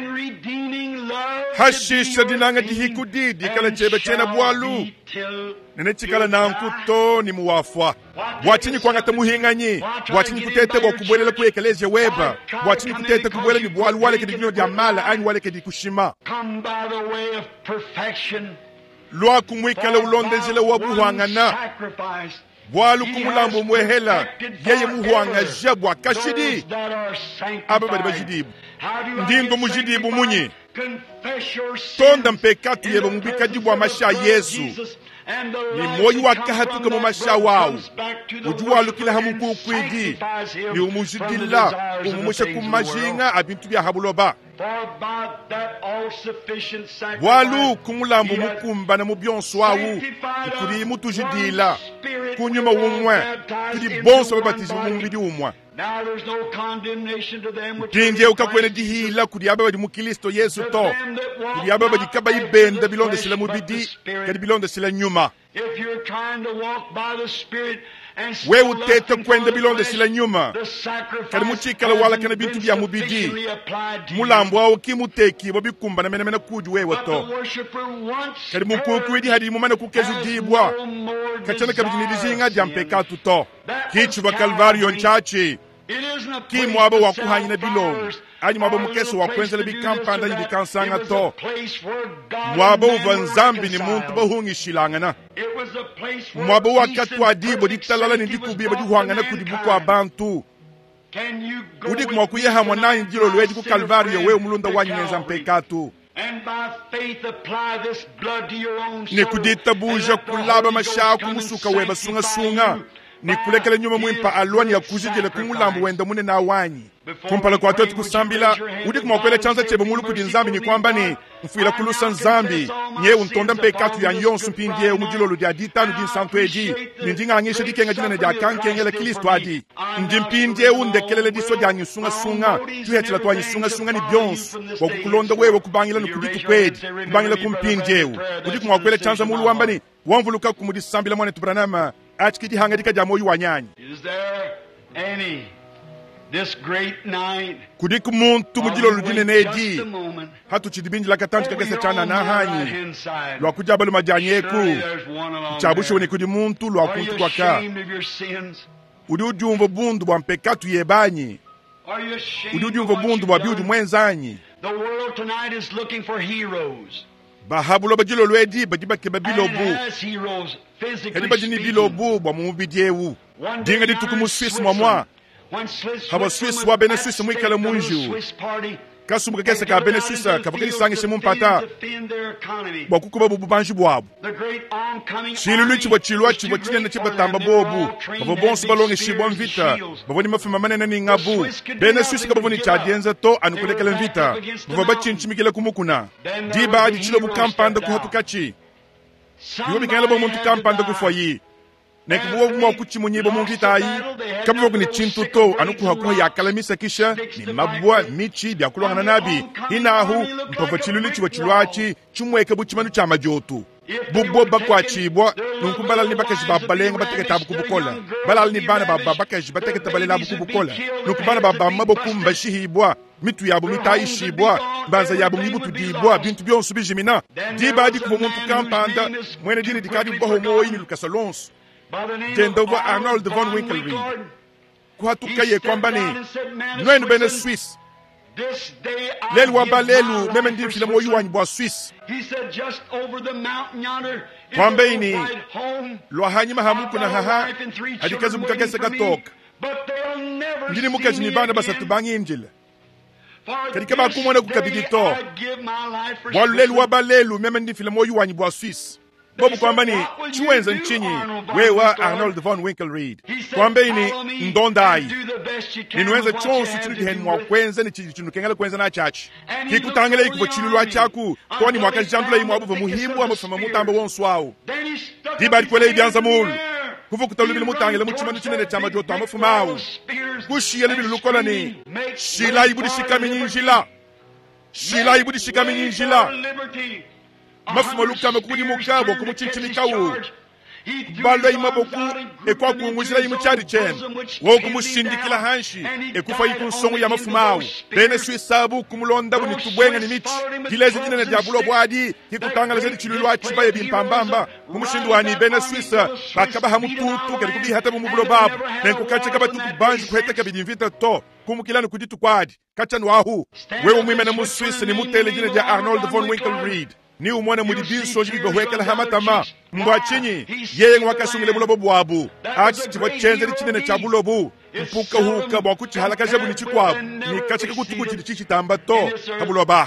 hashisha dinanga dihikudidi kala chebe chena bwalu nene chikala nankuto ni muwafwa wachini kwangata muhinganyi wachini kutete kwa kubwelela kuyekeleze weba wachini kutete kubwele ni bwalu wale kidinyo jamala ani wale kidikushima lwa kumwikala ulondezele wabuhwangana bwalu kumulambo mwehela yeye muhwanga jabwa kashidi ababadi bajidibu ndindo mujidibu munyi tonda mpekatu yeba mubika jibwa masha Yesu ni moyo wakahatuka mu masha wao ujuwalu kila hamukuru kwidi ni umujidila umumusha kumajinga abintu bya habuloba walu kumulambo mukumba na mubyonso wawu kuri mutujidila kunyuma umwe kuri bonso babatizi mu mubiri umwe Tinje ukakwene dihila kuri ababa di mukilisto Yesu to kuri ababa di kaba ibenda bilonde sila mubidi kadi bilonde sila nyuma we utete kwenda bilonde sila nyuma kadi muchikala wala kana bintu bya mubidi mulambo wawo kimuteki bobikumba na mena mena kuju wewe to kadi mukukwidi hadi mumana kukezu dibwa kachana kabijini dizinga jampeka tuto kichu ba Kalvario nchachi ki mwaba wakuhanyina bilongo anyi mwaba mukeso wakwenzele bikampanda yi bikansanga to mwaba uvanzambi ni muntu bahungi shilangana mwaba wakatu adibo ditalala ni dikubiba juhangana kudibuku abantu udik mwakuye hamwa nani jilo lweji ku Kalvario we umulunda wanyi neza mpekatu ni kudita buja kulaba mashaku musuka weba sunga sunga ni kulekele nyuma mwimpa alwani ya kujijele kumulambu wenda mune na wanyi kumpala kwa totu kusambila udik mwakwele chanza chebe mulu kudinzambi ni kwamba ni mfuila kulusa nzambi nye untonda mpekatu ya nyonsu mpindie umujilo ludi adita nudi nsantu eji nindinga angisha dikenga jina nedi akankengele Kristo adi ndi mpindie undekelele diso di anyisunga sunga juhetila tu anyisunga sunga ni bionsu wakukulonda wewe kubangila nukuditu kwedi kubangila kumpindie udik mwakwele chanza mulu wamba ni wamvuluka kumudisambila mwane tubranama achikidi hangadika jamoyu wanyanyi this great night kudiku muntu mujilo lujine neji hatu chidibinji la katanchi kakese chana na hanyi lwa kujabalu majanyeku chabusho ni kudi muntu lwa kuntu kwa ka udi ujumvo bundu wa mpekatu yebanyi udi ujumvo bundu wa biudu mwenzanyi the world tonight is looking for heroes bahabulo bajilo lwedi bajiba kebabilo bu hedi bajini bilo bu bwa mumubidiewu dinga dituku mu Swiss mwa mwa haba Swiss wa bene Swiss mwikala munju kasumuka kese ka bene suisa kabakeli sangi shimumpata bakukuba bubu banji bwabo chilu luchi bo chilwa chibo chinene chibatamba bobu babo bonsu balonge shibwa mvita babo ni mafima manene ni ngabu bene suisa kababo ni chadienza to anukulekele mvita babo bachinchimikile kumukuna diba adi chilo bukampanda kuhatukachi iwo bikengele bo muntu kampanda kufoyi nek buwo mo kuchimunye bo mvita ayi kababo ni chintu to anukuha kuha yakalamisa kisha ni mabwa michi bya kulwanga nabi inahu mpovo chilu luchi bo chilwachi chumweke buchimanu cha majotu bubbo bakwa chibwa nunkumbala ni bakeji babalenga bateke tabu kubukola balal ni bana baba bakeji bateke tabalela bukubukola nukumbana baba maboku mbashihibwa mitu yabo mitayishibwa banza yabo mibutu dibwa bintu byonsu bijimina diba di kubo muntu kampanda mwene dini dikadi baho moyi ni Lucas Alonso Jendova Arnold von Winkelried kuhatukaye kwambani nwenu bene Swiss lelu waba lelu meme ndi mfila moyu wanyi bwa Swiss kwambe ini lwa hanyi mahamuku na haha hadikezu mukakese katoka ndini mukaji nibanda basa tubangi injile kadike bakumwana kukabidito walu lelu waba lelu meme ndi mfila moyu wanyi bwa Swiss bobu kwambani chiwenza nchinyi wewa Arnold von Winkelried kwambe ini ndondai ninuenza chonsu chinu diheni mwa kwenze ni chinu kengele kwenze na chachi kikutangele ikubo chilulwa chaku kwani mwaka jandula imu abuva muhimu wa mufama mutambo wonsu wao dibari kwele ibianza mulu kufu kutalubili mutangele muchimanu chinene chama joto amafumau kushi yele bilu lukola ni shila ibudi shikami nyinjila shila ibudi shikami nyinjila mafuma lukame kudi mukabo kumuchinchimikawu balwa imaboku ekwa kuunguzila imu chari chen wo kumushindikila hanshi ekufa ikunsongu ya mafumawu bene suisabu kumulonda buni tubwenga ni michi kilezi jinene diabulo bwadi kikutangala zedi chilulwa chiba yebi mpambamba kumushinduwani bene suisa bakaba hamututu kari kubi hata mumubulo babu nenkukache kaba tukubanji kuheta kabidi mvita to kumukilani kuditu kwadi kachanu wahu wewe mwimene mu Swiss ni mutele jine dia Arnold von Winkelried ni umwana muri binsoji bigohwekela hamatama mbwachinyi yeye ngwakasungile bulobo bwabu achi chibo chenze lichinene cha bulobu mpuka huka bwa kuchihalaka jabu ni chikwabu ni kachike kutukuchi lichichitamba to habuloba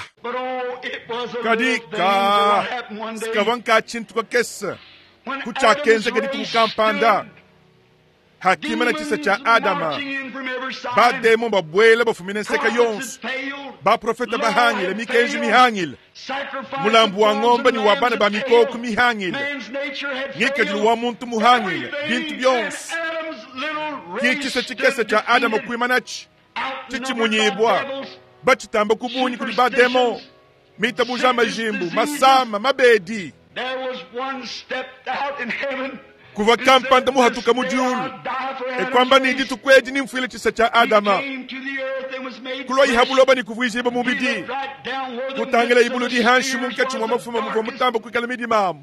kadika skavanka chintuka kesa kuchakenze kaditu kukampanda hakima na chisa cha Adama ba demo ba bwele ba fumine seka yonsu ba profeta ba hangile mikenji mihangile mulambu wa ngombe ni wabana ba mikoku mihangile ngikajili wa muntu muhangile bintu byonsu kikisa chikesa cha Adama kuimanachi chichi munyibwa ba chitamba kubunyi kuli ba demo mitabuja majimbu masama mabedi kuva kampanda muhatuka mujulu ekwamba nidi tukweji ni mfile chisa cha Adama kulwa ihabuloba ni kuvuisha iba mubidi kutangela ibulu di hanshi munkachi mwa mafuma mwa mutambo kukala midimamu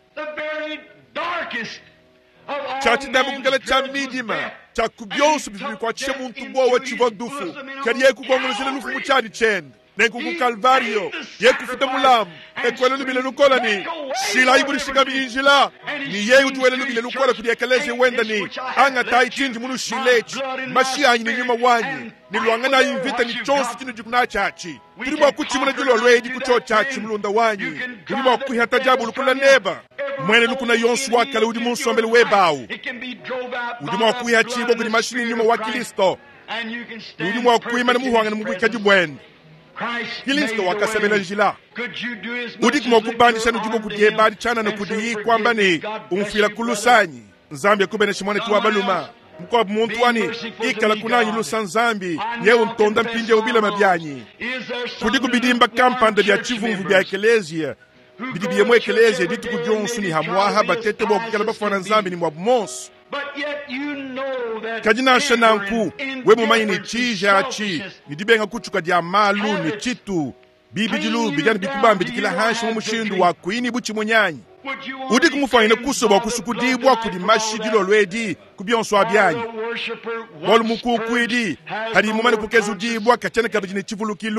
chachi dambu kukala cha midima cha kubyonsu bifimi kwa chisha muntu mwa wachiva dufu kari yeku kwa mwanzile lufu mchadi chen nengu kukalvario yeku fita mulamu ekwele lubile lukola ni shila ibuli shikami injila ni yeye utuwele lubile lukola kudiakaleze wenda ni anga tai chinji munu shilechi mashi anyi ni nyuma wanyi ni luangana invita ni chonsu chinu jukuna chachi turimu wakuchi muna julo lweji kucho chachi mulunda wanyi turimu wakuhi hata jabu lukula neba mwene lukuna yonsu wakale udi munsombele webau udimu wakuhi hachibo kudi mashini nyuma wakilisto udimu wakuhi mani muhuanga na mubuika jubwende Kilisto wakasabela njila udik mokubandisha nujubo kudiye badi chana na kudiyi kwamba ni umfila kulusanyi nzambi yakubene shimone tuwa baluma mkwa muntu wani ikala kunanyi lusa nzambi yewu mtonda mpindia ubila mabyanyi kudiku bidimba kampanda bya chivumvu bya ekelezia bidibiye mwe ekelezia ditu kujonsu ni hamwaha batete bo kukala bafwana nzambi ni mwabu monsu kajina shananku we mumanyi ni chija chi nidibenga kuchuka dia malu ni chitu bibi jilu bijani bikubambi dikila hanshi mu mushindu wa kuini buchi munyanyi udi kumufanyina kusoba kusukudibwa kudi mashi jilo lwedi kubyonso abyanyi wal mukukwidi hadi mumani kukezu dibwa kachane kabijini chivulukilu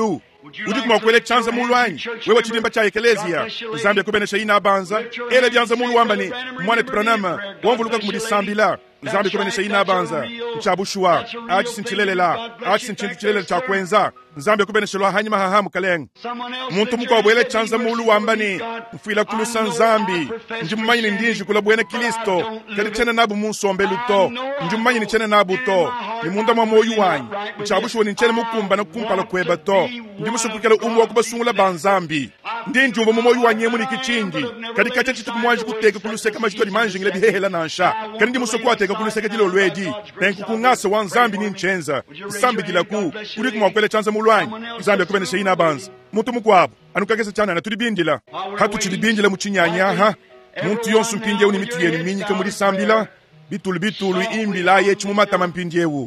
udi kumakwele chanza mulu wanyu wewe chilimba cha ekelezia nzambi kubenesha ina abanza ele byanza mulu wambani mwane tupranama wamvuluka kumudisambila nzambi kubenesha ina abanza nchabushwa achi sinchilelela achi sinchintu chilelela cha kwenza nzambi kubenesha lwa hanyima hahamu kaleng muntu muka wabwele chanza mulu wambani mfuila kulusa nzambi njimumanyini ndinji kula bwene Kristo kadi chene nabu munsombe luto njimumanyini chene nabu to ni munda mwa moyu wanyu nchabushwa ni chene mukumba na kumpala kweba to ndimusukukela umu wakubasungula banzambi ndi njumba mu moyu wanyu muni kichingi kadi kacha chitu kumwanji kuteka kuluseka majito limanji ngile bihehela nansha kadi ndimusuku ateka kuluseka jilo lwedi tenku kungasa wanzambi ni nchenza sambi jilaku uri kumwakwele chanza mulwanyu nzambi akubenesha ina abanza muntu mukwabo anukakesa chana na tulibindila hatu chilibindila muchinyanyaha muntu yonsu mpindyewu ni mitu yeni minyika muri sambila bitulu bitulu imbila yechi mumatama mpindyewu.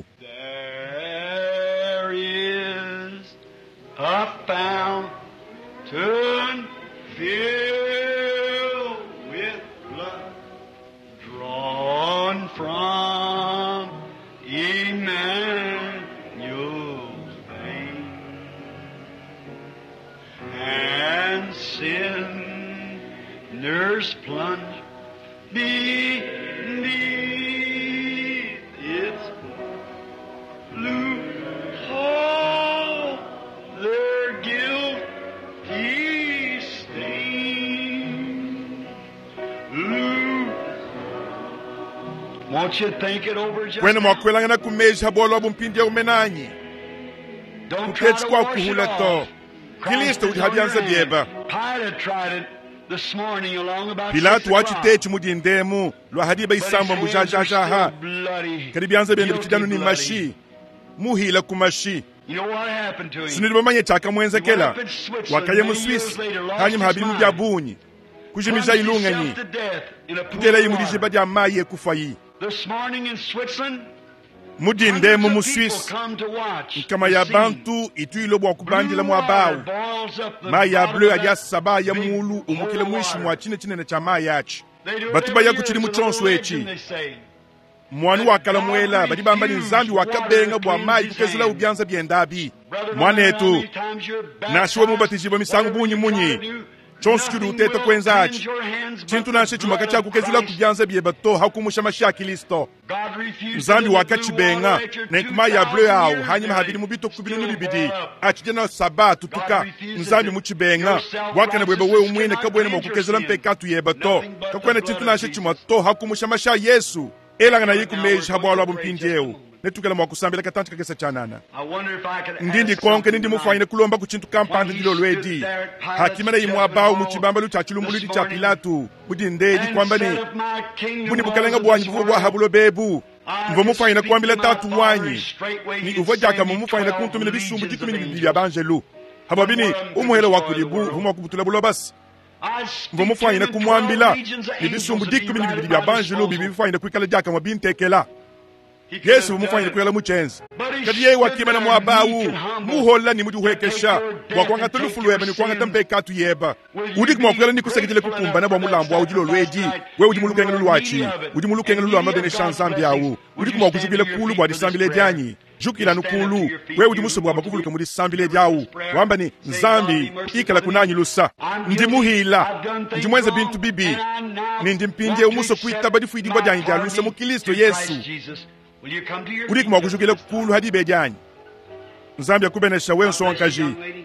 There is a fountain filled with blood drawn from Emmanuel's vein, and sinners plunge beneath its loophole, their guilty stain. Won't you think it over just kwene now? mwakwelangana kumeja bolo bumpindye umenanyi Don't try kuketsi to kwa wash it kuhula off. to Kristo udi habyanza byeba Pilate tried it this morning along about Pilatu six o'clock. wachitechi mudindemu lwa hadiba But his isamba hands are mbujajajaha still bloody. kadi byanza byende Guilty bichidanu ni bloody. mashi muhila kumashi You know what happened to him? sinilibamanye chaka mwenzekela wakaye mu Swiss hanyuma habiri mubya bunyi kujimija ilunganyi Plunged himself to death in a pool kutela of yimulijiba water. lya mayi ekufa yi This morning in Switzerland, mudindemu mu hundreds of people Swiss come to watch nkama the ya scene. bantu ituyilobwa kubanjila Blue mwa bawu water boils up the mayi ya bottom bleu of aja that saba ya big mulu hole umukile of mwishi water. mwa chine chinene cha mayi yachi They do it batuba every ya year. kuchiri It's a muchonso little echi legend, they say. mwanu wakala mwela badi bamba ni nzambi wakabenga bwa mayi kukezela ubyanza byendabi mwanetu nashiwe mubatijibwa misangu bunyi munyi chonsu chiri uteta kwenzachi chintu nashe chumaka chaku kezula kubyanza byebato hakumusha masha Kristo nzambi wakachibenga nenkuma ya bleu awu hanyuma habiri mubito kubiri nibibidi achijena sabatu tuka nzambi muchibenga wakana bweba we umwine kabwene mwakukezela mpekatu yebato kakwene chintu nashe chumato hakumusha masha Yesu elanga na yiku meji habwalo abu mpindyewu netukela mwakusambila katanchi kakesa chanana ndindi konke nindi mufayine kulomba kuchintu kampanda ndilo lwedi hakimana yimu abawu muchibamba lucha chilumbuludi cha Pilatu mudindedi kwambani muni bukalenga bwanyi buvu bwa habulo bebu mvo mufayine kwambila tatu wanyi ni uvo jaka mumufayine kuntumile bisumbu dikumini bibili abanjelu hababini umuhele wakulibu vuma kubutula bulo basi mvo mufayine kumwambila ni bisumbu dikumini bibili abanjelu bibi mufayine kwikala jaka mwabintekela Yesu mumufanyile kuyala muchenzi kadi yeyi wakimana mwabawu muhola ni mudi uhekesha wakwanga tulufu lweba ni kwanga tambekatu yeba udi kumwakuyala ni kusekejele kukumbana bwa mulambu wa ujilo lwedi we udi mulukengele lwachi udi mulukengele lwa mabene shanzambi yawu udi kumwakujukile kulu bwa disambile dyanyi jukila nukulu we udi musubu waba kuvuluka mudi sambile dyawu wamba ni nzambi ikala kunanyi lusa ndi muhila ndi mwenze bintu bibi ni ndi mpindye umuso kuita badifu idingwa dyanyi dyalusa mu Kristo Yesu udi kumwakujukile kulu hadibe dyanyi nzambi akubenesha wenso wankaji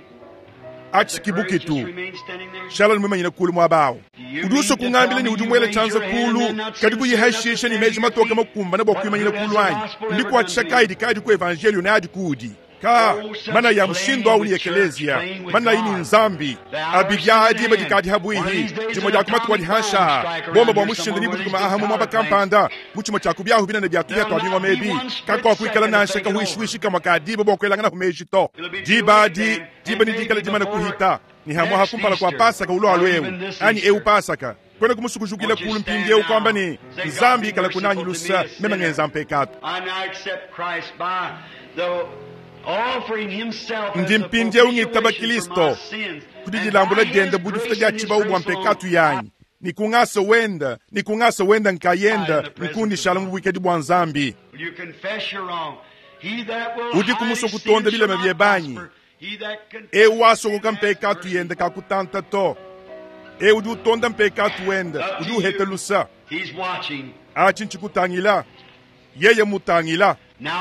achikibukitu shala nimwemanyine kulu mwabawo uduso kungambile ni udumwele chanza kulu kadi kuyihashisha ni meji matoka makumba na bwakwimanyine kulu wanyi ndi kuachisha kaidi kaidi ku evangelio na adi kudi ka mana ya mshindo au ni ekelezia mana ini nzambi abigyadi bagikadi habuihi jimo jaku matu wadi hasha bomba bwa mushindo ni butukuma ahamu mwaba kampanda muchimo chaku byahu binane byatu byatu abingwa mebi kako wakuikala na shaka huishwishi kama kadiba bwa kwelangana humeji to diba di diba ni dikala dimana kuhita ni hamwa hakumpala kwa pasaka ulo alwewu ani eu pasaka kwene kumusukujukile kulu mpinge ukwamba ni nzambi ikala kunanyi lusa mema ngenza mpekatu ndi mpindye ungitaba Kristo kudijilambula dende budifuta jachiba ubwa mpekatu yanyi nikungasa wenda nikungasa wenda nkayenda nkundi shala mubwikedi bwa nzambi udi kumuso kutonda bila mabyebanyi e wasogoka mpekatu yende kakutanta to e udu tonda mpekatu wende udu hetelusa achinchikutangila yeye mutangila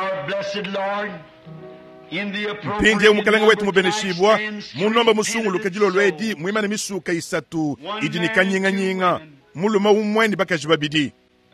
mpinje umukalenga wetu mubeneshibwa munomba musunguluke jilo lwedi mwimane misuka isatu idini kanyinga-nyinga muluma umweni bakaji babidi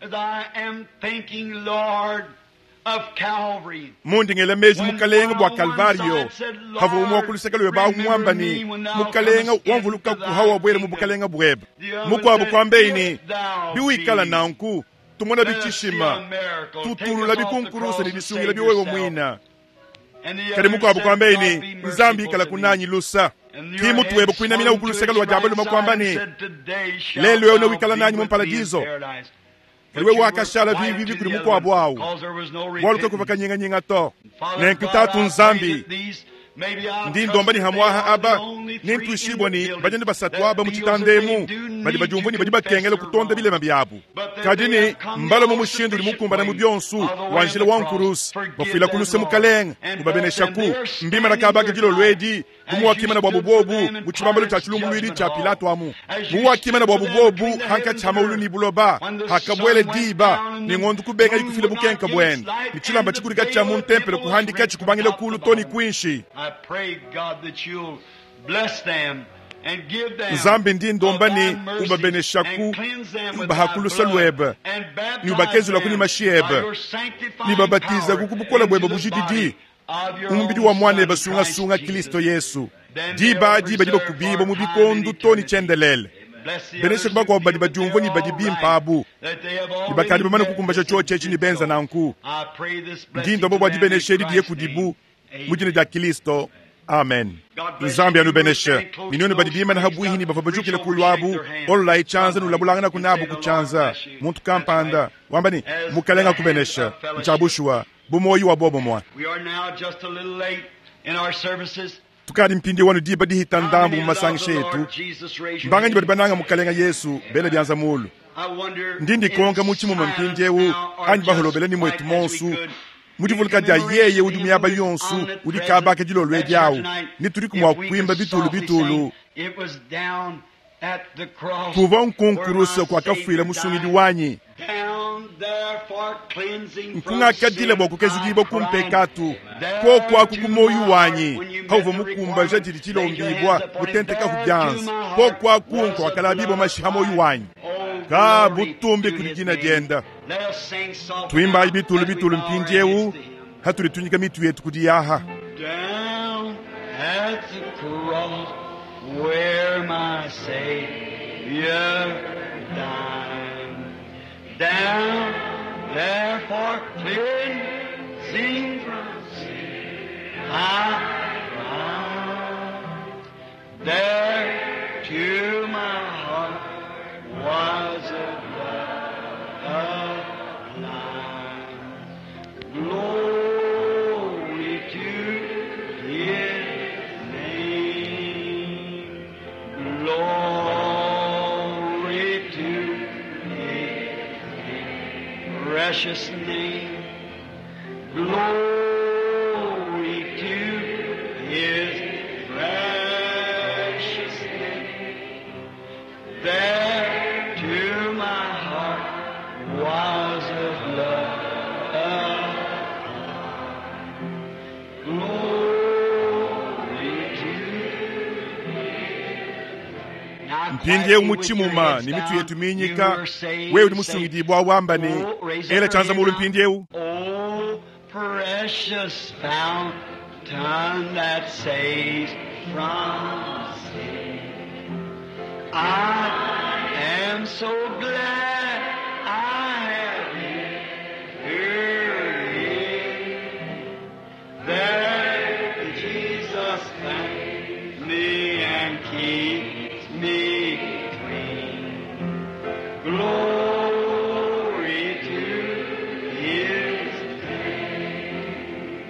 mundingele meji mukalenga bwa Kalvario havu umwakuliseka lwe ba umwambani mukalenga wamvuluka kuhawa bwere mubukalenga bwebe mukwabu kwambeini biwikala nanku tumona bichishima tutulula bikunkurusa nibisungila biwewe mwina kade mukwabu kwambeini nzambi ikala kunanyi lusa kimu tuwebo kuinamina ukuluseka lwa jabelu makwambani lelo yone wikala nanyi mumparadizo kaliwe wakashala vivi vikuli mukwabu wawu waluka kuvaka nyinga nyinga to nenkitatu nzambi ndi ndomba ni hamwaha aba nintuishibwa ni bajende basatu aba muchitandemu badi bajumbuni badi bakengele kutonda bilema byabu kadini mbalo mumushindu limukumba na mubyonsu wanjile wankurus bafila kunuse mukalenga kubabenesha ku mbima na kabaka jilo lwedi muwakima na bwabubobu muchimambalo cha chulungu lwidi cha Pilato amu muwakima na bwabubobu hanka chama ulu ni buloba hakabwele diba ni ngondu kubenga yikufile bukenka bwenda nichilamba chikurika cha muntempele kuhandika chikubangile kulu toni kwinshi nzambe ndi ndomba ni ubabeneshaku ubahakulusa lwebe ni ubakezula kuni mashiebe ni babatiza kukubukola bwebe bujididi umbidi wa mwana eba sunga sunga Kristo Yesu diba diba diba kubibo mubikondu toni chendelele beneshe kubako wabadi bajumvo ni badi bimpabu ibakadi bamana kukumbasha chuo chechi ni benza na nku ndi ndombo wadi beneshe didiye kudibu mujine ja Kristo. Amen. Nzambi anu beneshe minoni badi bima na habuihi ni bafabajukile kulwabu ola ichanza nulabulanga na kunabu kuchanza muntu kampanda wambani mukalenga kubeneshe mchabushwa bumoyi wa bobo mwa tukadi mpindi wanu diba dihita ndambu mumasangishe yetu mbanga njibadi bananga mukalenga Yesu bele bianza mulu ndindi konga muchimu mpinjewu anji baholobele ni mwetu monsu mudivulika ja yeye udumi yaba yonsu udikaba ke jilo lwe jawu nituri kumwa kwimba bitulu bitulu kuva nkunkuruso kwa kafwila musungidi wanyi nkunga kadile boku kezugibo kumpekatu ko kwa kukumoyu wanyi hauvo mukumba jatiri chilo mbibwa mutenteka hubyanza ko kwa kunko wakalabibo mashihamoyu wanyi ka butumbi kulijina jenda tuimba ibitulu bitulu mpinjewu haturi tunyika mitu yetu kudiyaha down at the cross where my Savior died, down there for cleansing from sin I cried, there to my heart was a blood of life. Glory to His name. Glory to His precious name. Glory to His precious name. There to my heart was a blood of glory to mpinje umuchimuma ni mitu yetu minyika wewe ni musungidibwa wambani ele chanza mulu mpinjeu. Oh precious fountain that saves from sin, I am so glad I have heard it, that Jesus thanks me and keeps me clean. Glory to His name.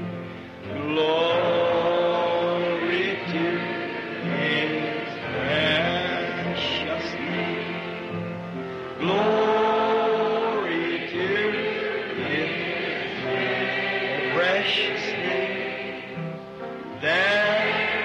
Glory to His precious name. Glory to His precious name. There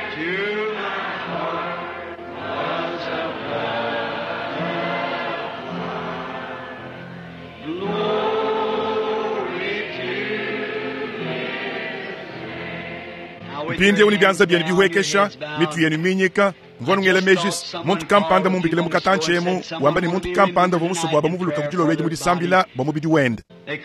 mpinde unibyanza byenu bihwekesha mitu yenu minyika ngonu ngele mejis muntu kampanda mumbikile mukatanchemu wamba ni muntu kampanda vomuso bwaba muvuluka kujilo weji mudisambila bomubidi wenda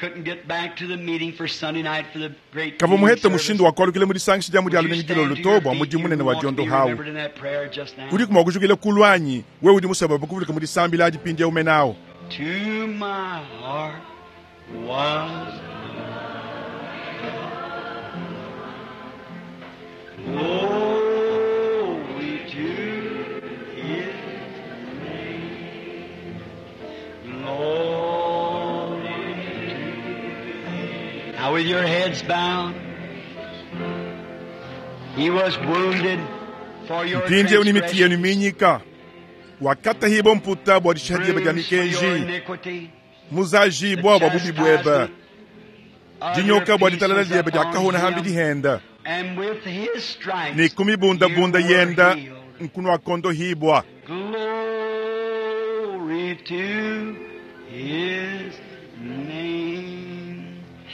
kavo muhete mushindo wakolukile mudisangisha mudi alumengi jilo lutobo mudi munene wa jondo hawu udi kuma kujukile kulwanyi we udi musaba bakuvuluka mudisambila aji pinde umenao. To my heart was glory to His name, glory to Thee. Now with your heads bowed, He was wounded for your mpinde unimiti yenu transgressions, minyika wakata hibo mputa bwa dishadie bajani kenji muzaji bwa babubi bweba jinyoka bwa ditalala liye bajaka hona hambi dihenda ni kumi bunda bunda yenda nkunu akondo hibwa. Glory to His name.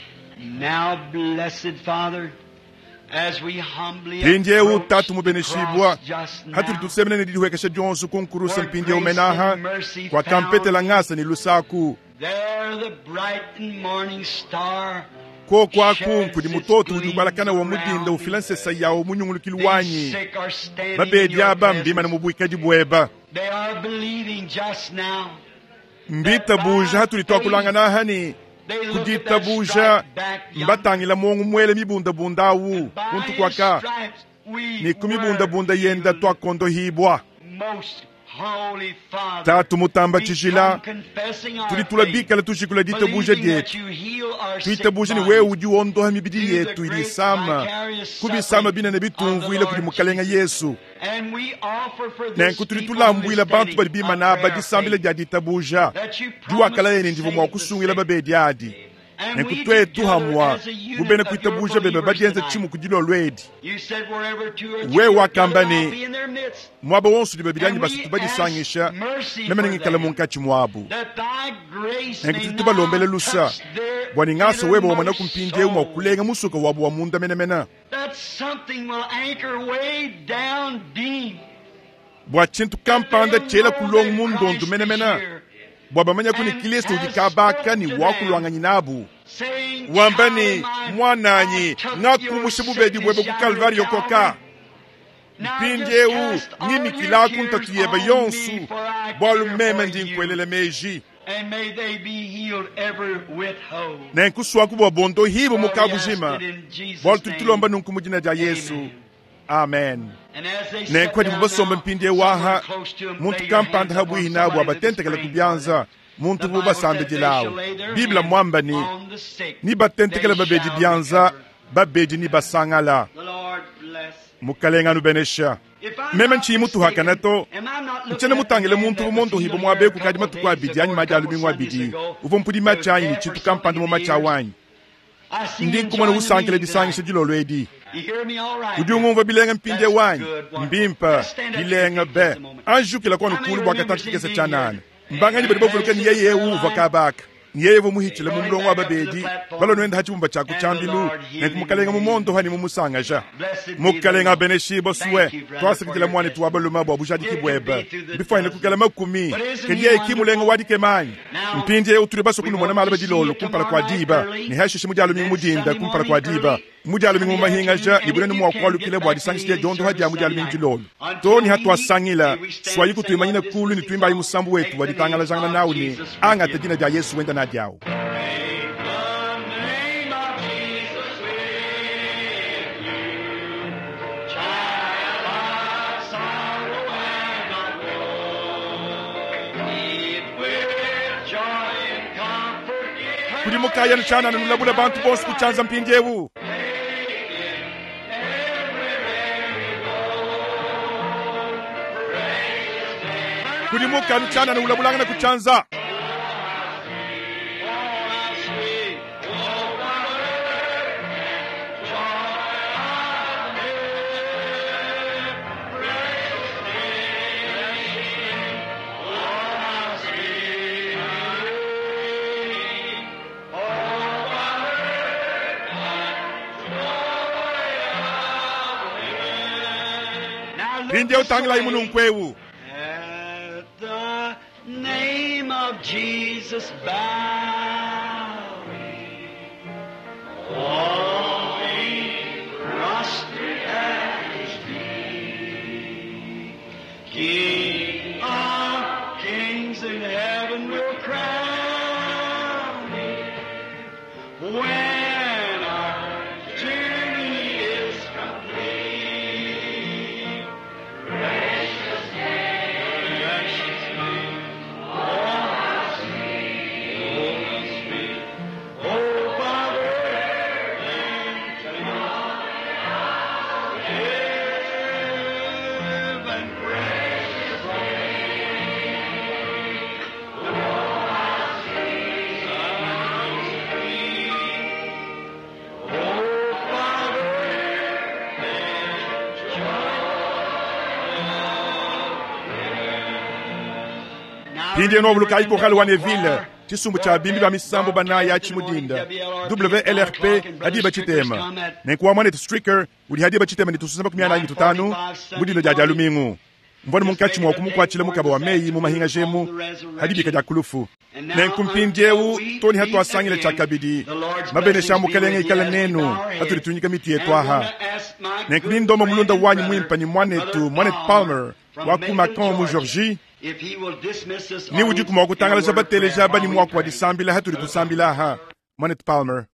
Now, blessed Father, as we humbly pinje approach utatu the mubeneshibwa cross just now, hatu tusemene ni dihwekesha jonsu kunkurusa where mpinde grace umenaha and mercy kwa kampete la ngasa ni lusaku there the bright and morning star ko kwaku nkudi mutoto ujubalakana wa mudinda ufilansesa yawo munyungulukili wanyi sick are standing in babedi your aba mbima na presence. mubuikaji bweba They are believing just now. mbita buja hatu litwa kulangana hani They look at kudita that buja striped back yonder. mbatangila mongu mwele mibunda bundawu By kuntu His kwaka stripes we ni kumibunda were bunda yenda healed. twakondo hibwa Most Holy Father, tatu mutamba we chishila come confessing our tulitula faith, bikala tushikula dita buja believing that dietu you heal our twita sick buja ni bodies. wewe uji wondoha mibidi Through the yetu great ilisama vicarious kubisama suffering bina ne of bitumvu the ile kuli Lord mukalenga Jesus. Yesu And we offer for this nenku people tulitulambwila bantu standing bali bima a na prayer badisambile faith, dia dita buja that you juwa kala promise yene to ndivo save mwa the kusungila sick. babedi adi And nenku we twetu together hamwa as a unit kubene of kuita your buja bebe believers badienza tonight. chimu kujilo lwedi You said wherever two or We three are wakamba gathered, ni- I'll be in their midst. mwaba wonsu di babidi anyi And basi we tubadisangisha ask mercy namene for ngikala them, munkachi mwabu that thy grace nenku may tulituba lombele now lusa touch their bwani ngaso webo wamana innermost kumpinde umwa soul. kulenga musuka wabu wa munda menemena That something will anchor way down deep. bwa chintu kampanda chela kulong mundondu menemena bwaba manya kuni Kristo ujikabaka ni wakulwanga nyinabu wambani mwananyi ngakumushe bubedi bwebe ku Kalvari yokoka mpinde u ngini kilaku ntatuyeba yonsu bwalu meme ndi nkwelele meji And may they be healed every withhold. nenkuswaku bwa bondo hibo For we ask mukabujima it in Jesus' bwalu name. tutulomba nunkumujina ja Yesu Amen. amen And as they sit nenkwadi down bubasomba now, mpinde somewhere waha close to 'em, muntu lay your hands kampanda upon habwihinabu somebody that's abatentekela praying kubyanza for them. muntu The Bible bubasamba said they jilawo shall lay their biblia hands mwamba ni on the sick. nibatentekela They babedi shall byanza recover. babedi nibasangala The Lord bless. mukalenganu benesha If I'm meme not nchi mutu mistaken, hakanato am I not looking nchene at the mutangile man muntu that bumondo was hibo healed mwabe here a kukadi couple matuku days abidi ago, anyi a maji couple alumi Sundays mwabidi ago? uvo mpudi He was machanyi deaf chitu for kampanda mo something in the macha ears. wanyi I see ndi him nkumana join the usankile meeting disangisha tonight. jilo lwedi You hear me all right? kudi ungumva bilenga mpinde That's wanyi good, wonderful. mbimpa Let's stand up bilenga and take just be a moment. anjukila kwanu How many kulu bwa remembers katatu him kesa being chanana here? mbanganyi badi bavuruka ni yeye uva kabaka ni yeye vomuhichile Brought him mumulongo back wa up to the babedi platform. balo nwenda hachibumba chaku And the chambilu Lord healed him nekumukalenga and mumondo hani mumusangasha Blessed be the mukalenga Lord. beneshibo Thank suwe you, brother, twasikitila for mwani your tuwabaluma bwa bujadi It can kibweba be through the bifaine dozen. kukala makumi But isn't kedi he ye kimulenga wonderful? wadike manyi Now, mpindi utuli baso kunu we mwana want malaba to see dilolo you kumpala tomorrow kwa night diba early. ni hashishi mujalo mingi Then mudinda Sunday kumpala kwa morning diba early. mujalo mingi Sunday mumahingasha afternoon, libune and ni if you mwakwalu can, kile get bwa back disangisile to jondo the haja mujalo Sunday mingi night. lolo Until toni we hatwasangila meet, we stand swayiku and tuyimanyina sing our kulu ni dismissing twimba song. imusambu Take wetu the waditangalazanga name na of nauni Jesus with anga you. tejina ja Yesu wenda na jawo Take the name of Jesus with you, child of sorrow and of woe. Meet with joy and comfort. kuli mukayana chana nulabula bantu bonse kuchanza mpinjewu kuli mukanu chana nulabulanga na kuchanza rindia utangila imunu nkwewu. At the name of Jesus bowing, falling prostrate at His feet, King of kings in heaven will crown Him. When our journey is complete, precious name, precious name, oh how sweet, oh how sweet, oh Father, give and precious name, oh how sweet, how sweet, oh Father, Pindi no buluka ipo kalwa Neville. Chisumbu cha bimbi ba misambo banaya chimudinda. W L R P hadiba chitema. Nenkuwa mwane stricker uli hadiba chitema ni tususamba kumyana ingi tutanu. Mudino jaja lumingu. Mboni munkachi mwa kumukwa chile mukaba wa meyi mumahinga jemu. Hadibi kaja kulufu. Nenkumpindiewu toni hatu asangile chakabidi. Mabene shamu kelenge ikala nenu. Hatu litunyika miti etwaha. Nenkunindomo mulunda wanyi mwimpa ni mwanetu Mwanet Palmer. Wakuma kamu Georgie. Ni wujuku mwa kutangala jabatele jaba ni mwa kwa disambila hatu litusambila ha. Mwanet Palmer.